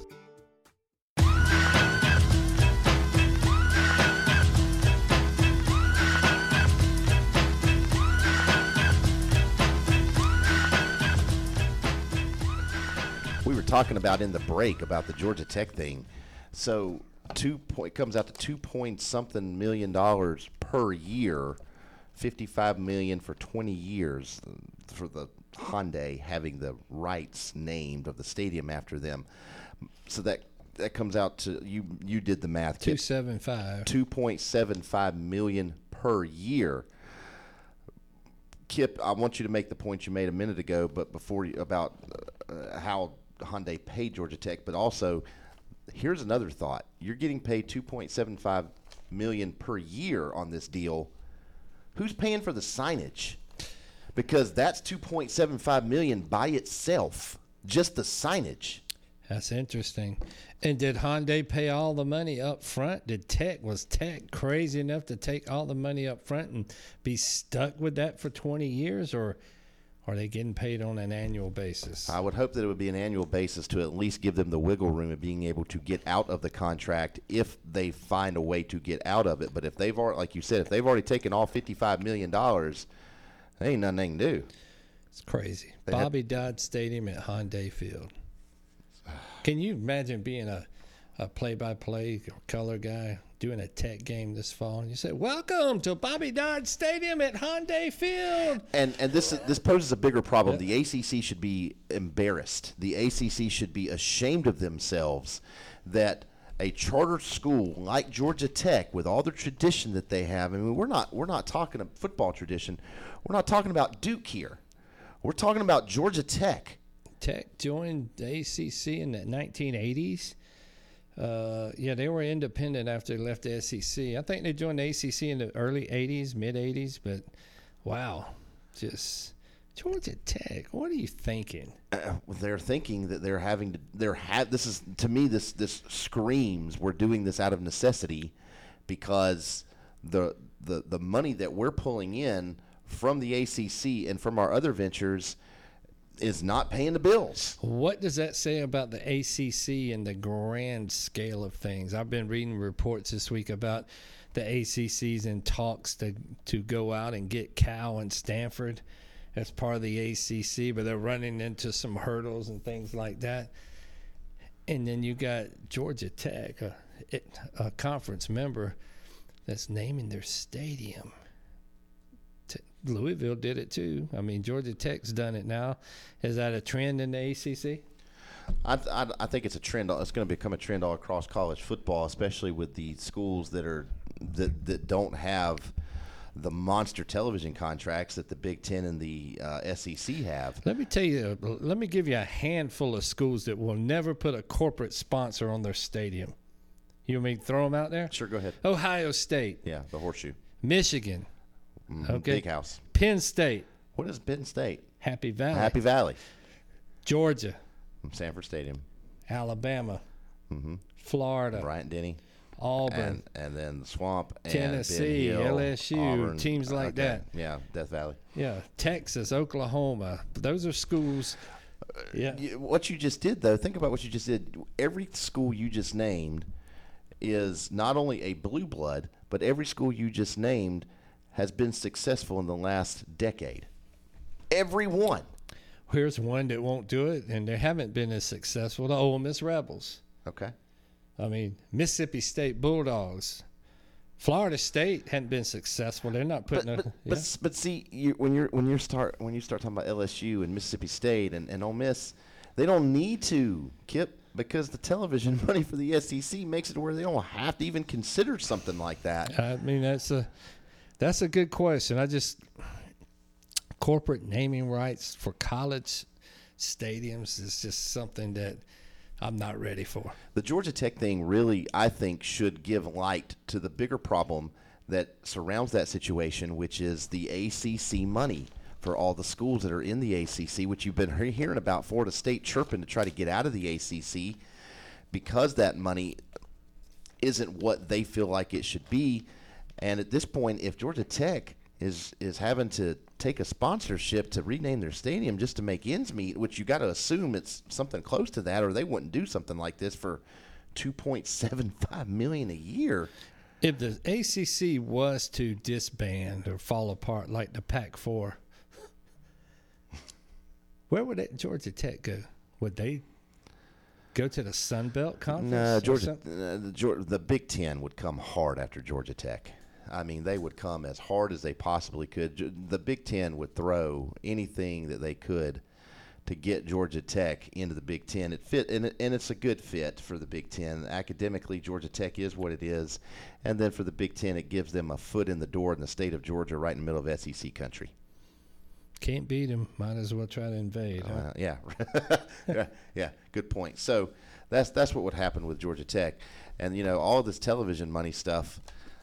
S6: We were talking about in the break about the Georgia Tech thing. So it comes out to $2.something million per year, $55 million for 20 years for the Hyundai having the rights named of the stadium after them. So that comes out to you did the math. $2.75 million per year. Kip, I want you to make the point you made a minute ago, but before about how Hyundai paid Georgia Tech, but also here's another thought. You're getting paid $2.75 million per year on this deal. Who's paying for the signage? Because that's $2.75 million by itself, just the signage.
S7: That's interesting. And did Hyundai pay all the money up front? Was Tech crazy enough to take all the money up front and be stuck with that for 20 years, or are they getting paid on an annual basis?
S6: I would hope that it would be an annual basis to at least give them the wiggle room of being able to get out of the contract if they find a way to get out of it. But if they've already, like you said, if they've already taken all $55 million, there ain't nothing they can do.
S7: It's crazy. Bobby Dodd Stadium at Hyundai Field. Can you imagine being a play-by-play or color guy doing a Tech game this fall, and you say, "Welcome to Bobby Dodd Stadium at Hyundai Field."
S6: And this poses a bigger problem. The ACC should be embarrassed. The ACC should be ashamed of themselves that a charter school like Georgia Tech, with all the tradition that they have. I mean, we're not talking a football tradition. We're not talking about Duke here. We're talking about Georgia Tech.
S7: Tech joined the ACC in the 1980s. They were independent after they left the SEC. I think they joined the ACC in the early 80s, mid 80s. But wow, just Georgia Tech. What are you thinking?
S6: They're thinking that they're having to. This is, to me, this screams we're doing this out of necessity, because the money that we're pulling in from the ACC and from our other ventures is not paying the bills.
S7: What does that say about the ACC and the grand scale of things? I've been reading reports this week about the ACC's in talks to go out and get Cal and Stanford as part of the ACC, but they're running into some hurdles and things like that. And then you got Georgia Tech, a conference member, that's naming their stadium. Louisville did it too. I mean, Georgia Tech's done it now. Is that a trend in the ACC?
S6: I think it's a trend. It's going to become a trend all across college football, especially with the schools that don't have the monster television contracts that the Big Ten and the SEC have.
S7: Let me tell you. Let me give you a handful of schools that will never put a corporate sponsor on their stadium. You want me to throw them out there?
S6: Sure, go ahead.
S7: Ohio State.
S6: Yeah, the horseshoe.
S7: Michigan. Okay.
S6: Big house.
S7: Penn State.
S6: What is Penn State?
S7: Happy Valley.
S6: Happy Valley.
S7: Georgia.
S6: Sanford Stadium.
S7: Alabama. Florida.
S6: Bryant-Denny.
S7: Auburn.
S6: And then the Swamp.
S7: Tennessee.
S6: And Ben Hill,
S7: LSU.
S6: Auburn,
S7: teams like that.
S6: Yeah, Death Valley.
S7: Yeah. Texas. Oklahoma. Those are schools. Yeah.
S6: What you just did, though, think about what you just did. Every school you just named is not only a blue blood, but every school you just named has been successful in the last decade. Every one.
S7: Here's one that won't do it, and they haven't been as successful. The Ole Miss Rebels.
S6: Okay.
S7: I mean, Mississippi State Bulldogs. Florida State hadn't been successful. They're not putting
S6: but see, when you start talking about LSU and Mississippi State and Ole Miss, they don't need to, Kip, because the television money for the SEC makes it where they don't have to even consider something like that.
S7: I mean, that's a good question. Corporate naming rights for college stadiums is just something that I'm not ready for.
S6: The Georgia Tech thing really, I think, should give light to the bigger problem that surrounds that situation, which is the ACC money for all the schools that are in the ACC, which you've been hearing about Florida State chirping to try to get out of the ACC because that money isn't what they feel like it should be. And at this point, if Georgia Tech is having to take a sponsorship to rename their stadium just to make ends meet, which you got to assume it's something close to that, or they wouldn't do something like this for $2.75 million a year.
S7: If the ACC was to disband or fall apart like the Pac-4, where would Georgia Tech go? Would they go to the Sun Belt Conference?
S6: No, the Big Ten would come hard after Georgia Tech. I mean, they would come as hard as they possibly could. The Big Ten would throw anything that they could to get Georgia Tech into the Big Ten. It fit, and it's a good fit for the Big Ten. Academically, Georgia Tech is what it is. And then for the Big Ten, it gives them a foot in the door in the state of Georgia, right in the middle of SEC country.
S7: Can't beat them. Might as well try to invade. Huh?
S6: Yeah. Yeah, good point. So that's what would happen with Georgia Tech. And, all of this television money stuff,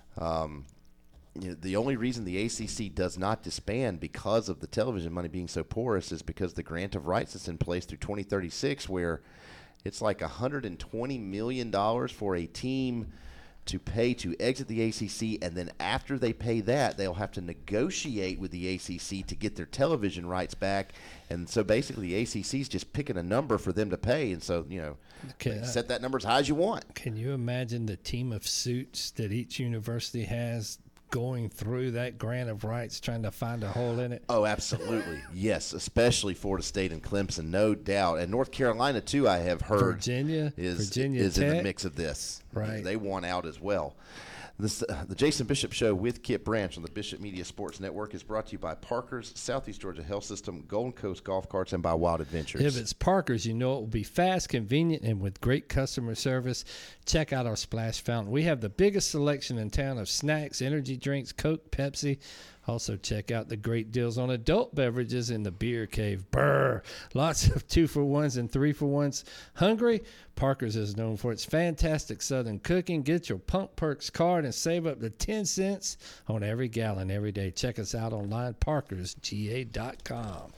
S6: the only reason the ACC does not disband because of the television money being so porous is because the grant of rights that's in place through 2036, where It's like $120 million for a team to pay to exit the ACC, and then after they pay that, they'll have to negotiate with the ACC to get their television rights back. And so basically the ACC is just picking a number for them to pay, and so, set that number as high as you want.
S7: Can you imagine the team of suits that each university has going through that grant of rights trying to find a hole in it?
S6: Oh, absolutely. Yes, especially Florida State and Clemson, no doubt. And North Carolina, too, I have heard
S7: Virginia
S6: is
S7: Tech.
S6: In the mix of this.
S7: Right.
S6: They want out as well. The Jason Bishop Show with Kip Branch on the Bishop Media Sports Network is brought to you by Parker's, Southeast Georgia Health System, Golden Coast Golf Carts, and by Wild Adventures.
S7: If it's Parker's, you know it will be fast, convenient, and with great customer service. Check out our splash fountain. We have the biggest selection in town of snacks, energy drinks, Coke, Pepsi. Also, check out the great deals on adult beverages in the beer cave. Brr! Lots of 2-for-1s and 3-for-1s. Hungry? Parker's is known for its fantastic southern cooking. Get your Pump Perks card and save up to 10 cents on every gallon every day. Check us out online, parkersga.com.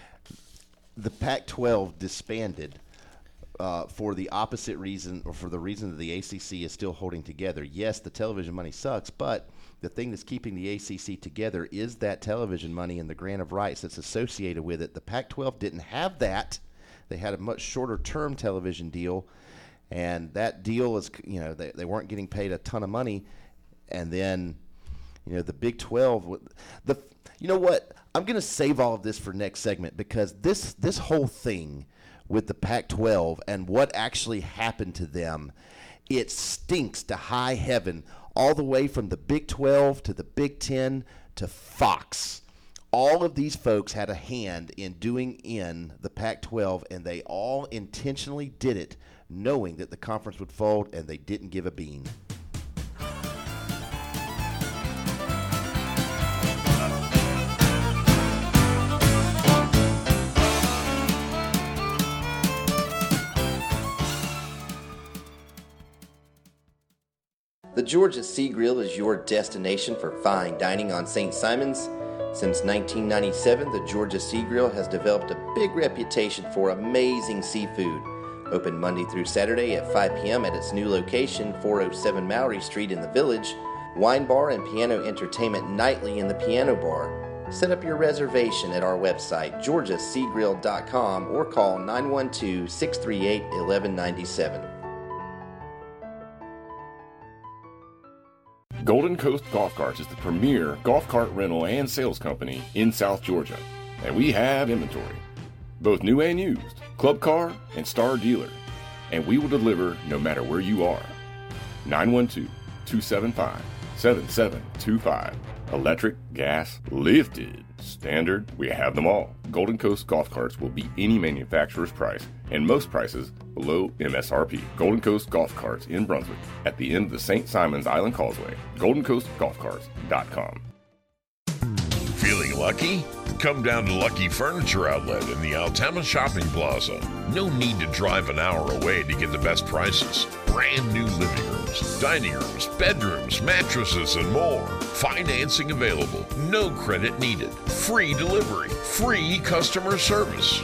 S6: The Pac-12 disbanded for the opposite reason, or for the reason that the ACC is still holding together. Yes, the television money sucks, but the thing that's keeping the ACC together is that television money and the grant of rights that's associated with it. The Pac-12 didn't have that. They had a much shorter-term television deal, and that deal is, they weren't getting paid a ton of money. And then, the Big 12, you know what? I'm going to save all of this for next segment, because this whole thing with the Pac-12 and what actually happened to them, it stinks to high heaven, all the way from the Big 12 to the Big 10 to Fox. All of these folks had a hand in doing in the Pac-12, and they all intentionally did it knowing that the conference would fold, and they didn't give a bean.
S14: The Georgia Sea Grill is your destination for fine dining on St. Simons. Since 1997, the Georgia Sea Grill has developed a big reputation for amazing seafood. Open Monday through Saturday at 5 p.m. at its new location, 407 Mowry Street in the Village. Wine bar and piano entertainment nightly in the piano bar. Set up your reservation at our website, georgiaseagrill.com, or call 912-638-1197.
S11: Golden Coast Golf Carts is the premier golf cart rental and sales company in South Georgia, and we have inventory, both new and used, club car and star dealer, and we will deliver no matter where you are. 912-275-7725. Electric, gas, lifted, standard, we have them all. Golden Coast Golf Carts will beat any manufacturer's price, and most prices below MSRP. Golden Coast Golf Carts in Brunswick, at the end of the St. Simons Island Causeway. GoldenCoastGolfCarts.com.
S13: Feeling lucky? Come down to Lucky Furniture Outlet in the Altama Shopping Plaza. No need to drive an hour away to get the best prices. Brand new living rooms, dining rooms, bedrooms, mattresses, and more. Financing available. No credit needed. Free delivery. Free customer service.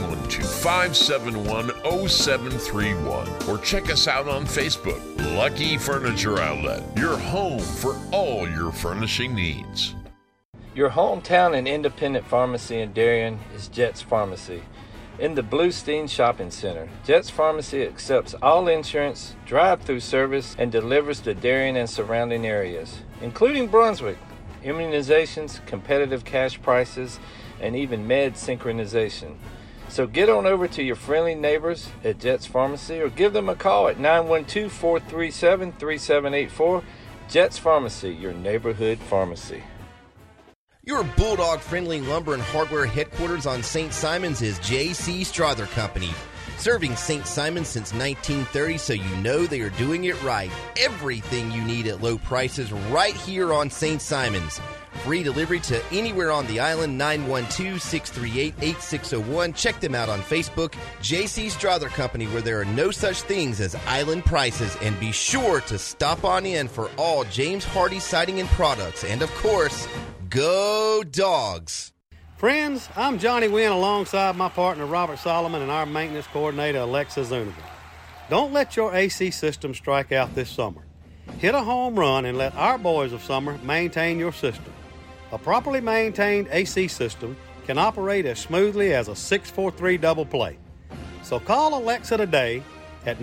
S13: 912-571-0731. Or check us out on Facebook. Lucky Furniture Outlet. Your home for all your furnishing needs.
S15: Your hometown and independent pharmacy in Darien is Jets Pharmacy. In the Bluestein Shopping Center, Jets Pharmacy accepts all insurance, drive-through service, and delivers to Darien and surrounding areas, including Brunswick. Immunizations, competitive cash prices, and even med synchronization. So get on over to your friendly neighbors at Jets Pharmacy or give them a call at 912-437-3784. Jets Pharmacy, your neighborhood pharmacy.
S14: Your Bulldog-friendly lumber and hardware headquarters on St. Simons is J.C. Strother Company. Serving St. Simons since 1930, so you know they are doing it right. Everything you need at low prices right here on St. Simons. Free delivery to anywhere on the island, 912-638-8601. Check them out on Facebook, J.C. Strother Company, where there are no such things as island prices. And be sure to stop on in for all James Hardy siding and products. And, of course, go Dogs!
S16: Friends, I'm Johnny Wynn alongside my partner Robert Solomon and our maintenance coordinator Alexa Zuniga. Don't let your AC system strike out this summer. Hit a home run and let our boys of summer maintain your system. A properly maintained AC system can operate as smoothly as a 6-4-3 double play. So call Alexa today at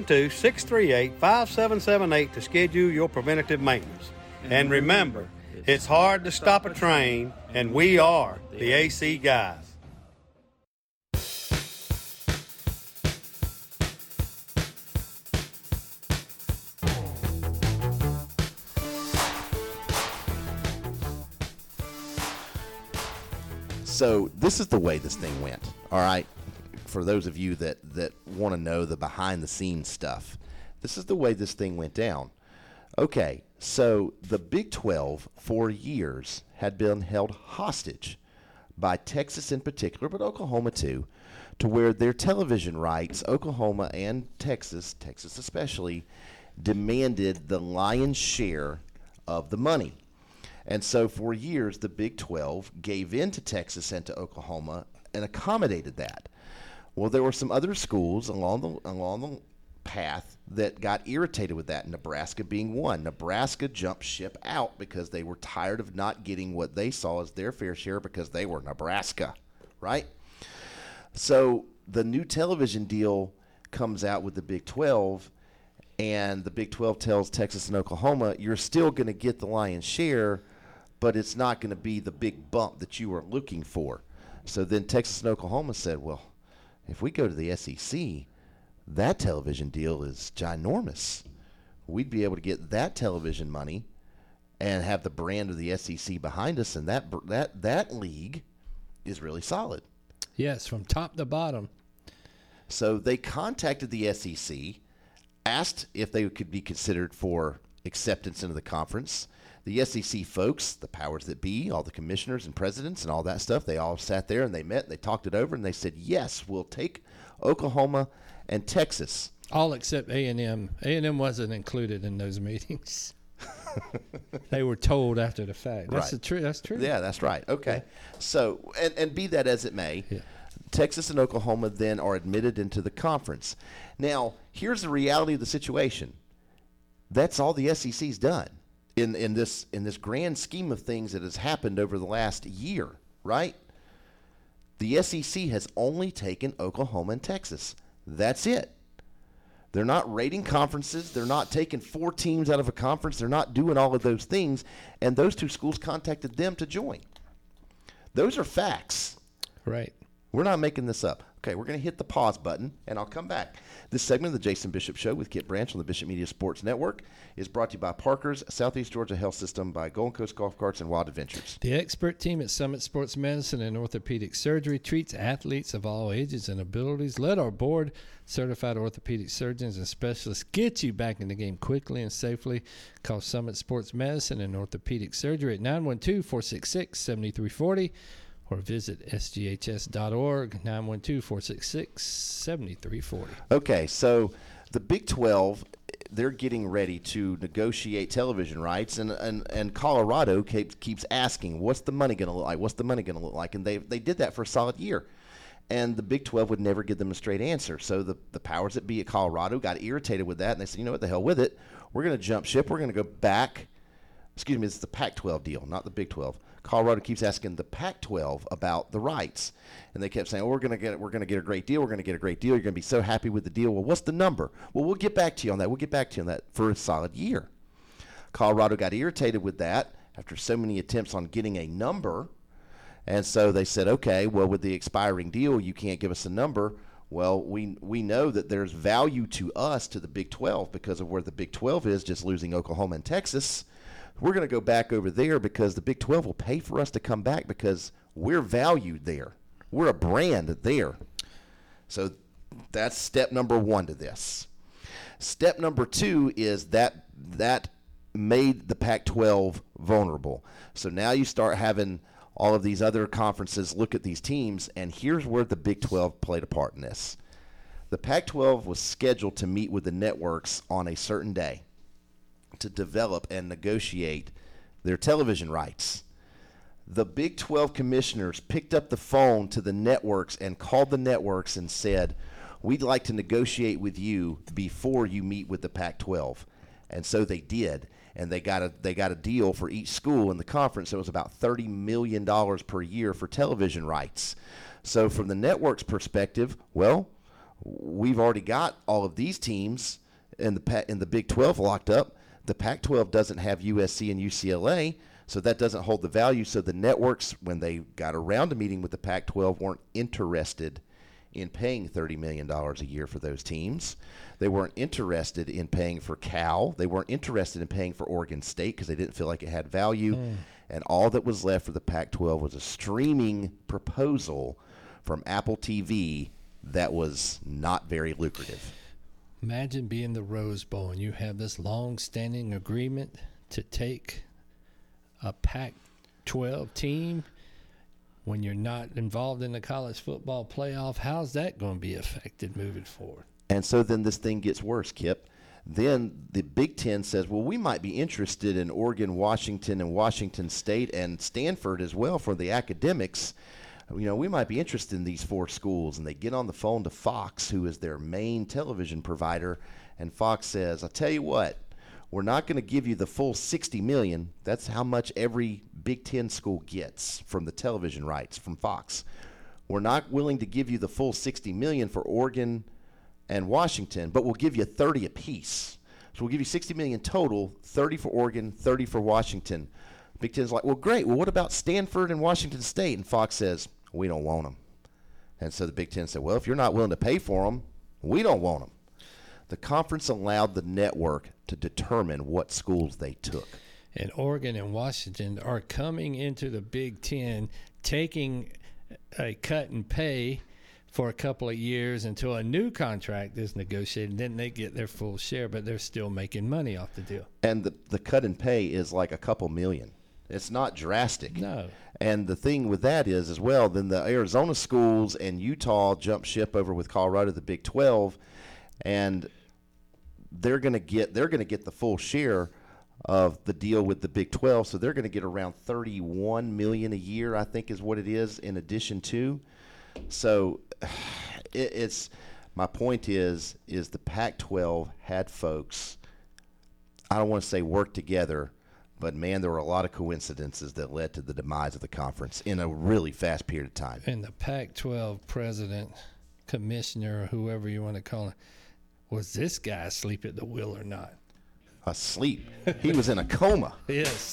S16: 912-638-5778 to schedule your preventative maintenance. And remember, it's hard to stop a train, and we are the AC guys.
S6: So this is the way this thing went, all right? For those of you that want to know the behind-the-scenes stuff, this is the way this thing went down. Okay, so the Big 12 for years had been held hostage by Texas in particular, but Oklahoma too, to where their television rights, Oklahoma and Texas especially, demanded the lion's share of the money. And so for years, the Big 12 gave in to Texas and to Oklahoma and accommodated that. Well, there were some other schools along the path that got irritated with that, Nebraska being one. Nebraska jumped ship out because they were tired of not getting what they saw as their fair share because they were Nebraska, right? So the new television deal comes out with the Big 12, and the Big 12 tells Texas and Oklahoma, you're still going to get the lion's share, but it's not going to be the big bump that you were looking for. So then Texas and Oklahoma said, well, if we go to the SEC, that television deal is ginormous. We'd be able to get that television money and have the brand of the SEC behind us, and that league is really solid.
S7: Yes, from top to bottom.
S6: So they contacted the SEC, asked if they could be considered for acceptance into the conference. The SEC folks, the powers that be, all the commissioners and presidents and all that stuff, they all sat there and they met and they talked it over and they said, yes, we'll take Oklahoma and Texas.
S7: All except A&M. A&M wasn't included in those meetings. They were told after the fact. That's
S6: right.
S7: That's true.
S6: Yeah, that's right. Okay. So, and be that as it may,
S7: yeah.
S6: Texas and Oklahoma then are admitted into the conference. Now, here's the reality of the situation. That's all the SEC's done in this grand scheme of things that has happened over the last year, right? The SEC has only taken Oklahoma and Texas. That's it. They're not rating conferences. They're not taking 4 teams out of a conference. They're not doing all of those things. And those 2 schools contacted them to join. Those are facts.
S7: Right.
S6: We're not making this up. Okay, we're going to hit the pause button, and I'll come back. This segment of the Jason Bishop Show with Kip Branch on the Bishop Media Sports Network is brought to you by Parker's Southeast Georgia Health System, by Golden Coast Golf Carts, and Wild Adventures.
S7: The expert team at Summit Sports Medicine and Orthopedic Surgery treats athletes of all ages and abilities. Let our board certified orthopedic surgeons and specialists get you back in the game quickly and safely. Call Summit Sports Medicine and Orthopedic Surgery at 912-466-7340. or visit sghs.org, 912-466-7340.
S6: Okay, so the Big 12, they're getting ready to negotiate television rights, and Colorado keeps asking, what's the money going to look like? What's the money going to look like? And they did that for a solid year. And the Big 12 would never give them a straight answer. So the powers that be at Colorado got irritated with that, and they said, you know what, the hell with it. We're going to jump ship. We're going to go back. Excuse me, it's the Pac-12 deal, not the Big 12. Colorado keeps asking the Pac-12 about the rights, and they kept saying, we're going to get a great deal. We're going to get a great deal. You're going to be so happy with the deal. Well, what's the number? Well, we'll get back to you on that. We'll get back to you on that for a solid year. Colorado got irritated with that after so many attempts on getting a number, and so they said, okay, well, with the expiring deal, you can't give us a number. Well, we know that there's value to us, to the Big 12, because of where the Big 12 is, just losing Oklahoma and Texas. We're going to go back over there because the Big 12 will pay for us to come back because we're valued there. We're a brand there. So that's step number 1 to this. Step number 2 is that made the Pac-12 vulnerable. So now you start having all of these other conferences look at these teams, and here's where the Big 12 played a part in this. The Pac-12 was scheduled to meet with the networks on a certain day to develop and negotiate their television rights. The Big 12 commissioners picked up the phone to the networks and called the networks and said, we'd like to negotiate with you before you meet with the Pac-12. And so they did. And they got a deal for each school in the conference. It was about $30 million per year for television rights. So from the network's perspective, well, we've already got all of these teams in the Big 12 locked up. The Pac-12 doesn't have USC and UCLA, so that doesn't hold the value. So the networks, when they got around to meeting with the Pac-12, weren't interested in paying $30 million a year for those teams. They weren't interested in paying for Cal. They weren't interested in paying for Oregon State because they didn't feel like it had value. And all that was left for the Pac-12 was a streaming proposal from Apple TV that was not very lucrative.
S7: Imagine being the Rose Bowl and you have this long-standing agreement to take a Pac-12 team when you're not involved in the college football playoff. How's that going to be affected moving forward?
S6: And so then this thing gets worse, Kip. Then the Big Ten says, well, we might be interested in Oregon, Washington, and Washington State and Stanford as well for the academics. You know, we might be interested in these 4 schools. And they get on the phone to Fox, who is their main television provider, and Fox says, I'll tell you what, we're not going to give you the full $60 million. That's how much every Big Ten school gets from the television rights from Fox. We're not willing to give you the full $60 million for Oregon and Washington, but we'll give you 30 apiece. So we'll give you $60 million total, 30 for Oregon, 30 for Washington. Big Ten's like, well, great. Well, what about Stanford and Washington State? And Fox says, we don't want them. And so the Big Ten said, well, if you're not willing to pay for them, we don't want them. The conference allowed the network to determine what schools they took.
S7: And Oregon and Washington are coming into the Big Ten, taking a cut in pay for a couple of years until a new contract is negotiated. Then they get their full share, but they're still making money off the deal.
S6: And the cut in pay is like a couple million. It's not drastic.
S7: No.
S6: And the thing with that is as well, then the Arizona schools and Utah jump ship over with Colorado, the Big 12, and they're going to get the full share of the deal with the Big 12. So they're going to get around $31 million a year, I think is what it is, in addition to. So it's my point is the Pac-12 had folks, I don't want to say work together, but man, there were a lot of coincidences that led to the demise of the conference in a really fast period of time.
S7: And the Pac-12 president, commissioner, whoever you want to call him, was this guy asleep at the wheel or not?
S6: Asleep. He was in a coma.
S7: Yes.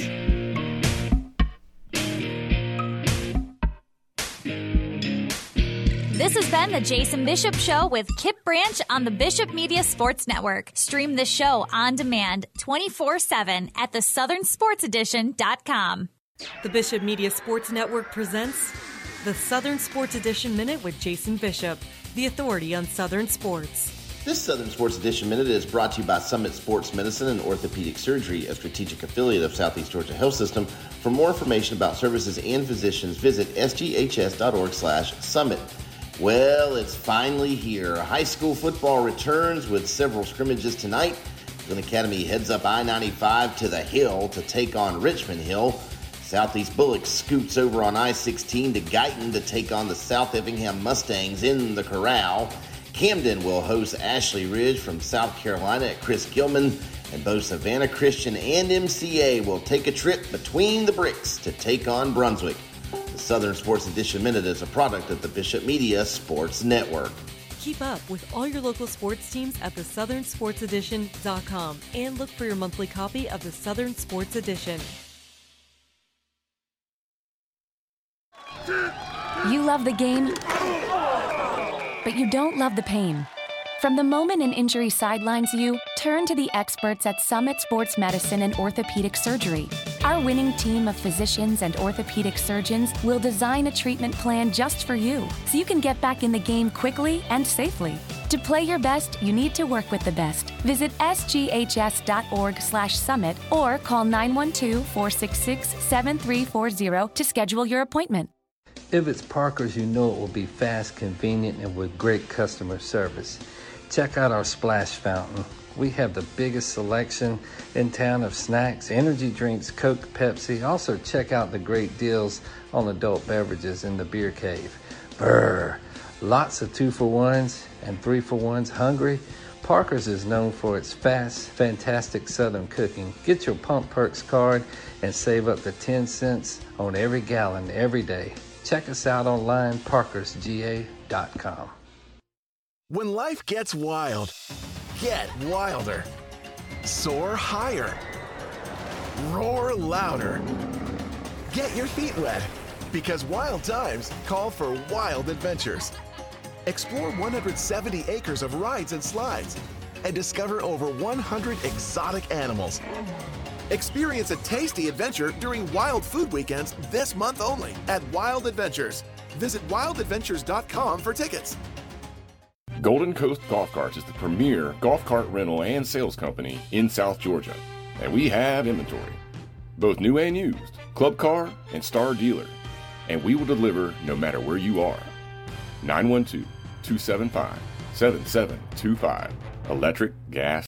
S17: This has been the Jason Bishop Show with Kip Branch on the Bishop Media Sports Network. Stream the show on demand 24/7 at theSouthernSportsEdition.com.
S8: The Bishop Media Sports Network presents the Southern Sports Edition Minute with Jason Bishop, the authority on Southern sports.
S6: This Southern Sports Edition Minute is brought to you by Summit Sports Medicine and Orthopedic Surgery, a strategic affiliate of Southeast Georgia Health System. For more information about services and physicians, visit sghs.org/summit. Well, it's finally here. High school football returns with several scrimmages tonight. Glen Academy heads up I-95 to the Hill to take on Richmond Hill. Southeast Bullocks scoots over on I-16 to Guyton to take on the South Effingham Mustangs in the Corral. Camden will host Ashley Ridge from South Carolina at Chris Gilman, and both Savannah Christian and MCA will take a trip between the bricks to take on Brunswick. The Southern Sports Edition Minute is a product of the Bishop Media Sports Network.
S8: Keep up with all your local sports teams at theSouthernSportsEdition.com and look for your monthly copy of the Southern Sports Edition.
S9: You love the game, but you don't love the pain. From the moment an injury sidelines you, turn to the experts at Summit Sports Medicine and Orthopedic Surgery. Our winning team of physicians and orthopedic surgeons will design a treatment plan just for you, so you can get back in the game quickly and safely. To play your best, you need to work with the best. Visit sghs.org/summit or call 912-466-7340 to schedule your appointment.
S15: If it's Parker's, you know it will be fast, convenient, and with great customer service. Check out our splash fountain. We have the biggest selection in town of snacks, energy drinks, Coke, Pepsi. Also check out the great deals on adult beverages in the beer cave. Brr, Lots of 2-for-1s and 3-for-1s. Hungry? Parker's is known for its fast, fantastic Southern cooking. Get your Pump Perks card and save up to 10 cents on every gallon every day. Check us out online, parkersga.com.
S10: When life gets wild, get wilder. Soar higher. Roar louder. Get your feet wet, because wild times call for wild adventures. Explore 170 acres of rides and slides and discover over 100 exotic animals. Experience a tasty adventure during Wild Food Weekends this month only at Wild Adventures. Visit wildadventures.com for tickets.
S11: Golden Coast Golf Carts is the premier golf cart rental and sales company in South Georgia, and we have inventory, both new and used, club car and star dealer, and we will deliver no matter where you are. 912-275-7725. Electric, gas,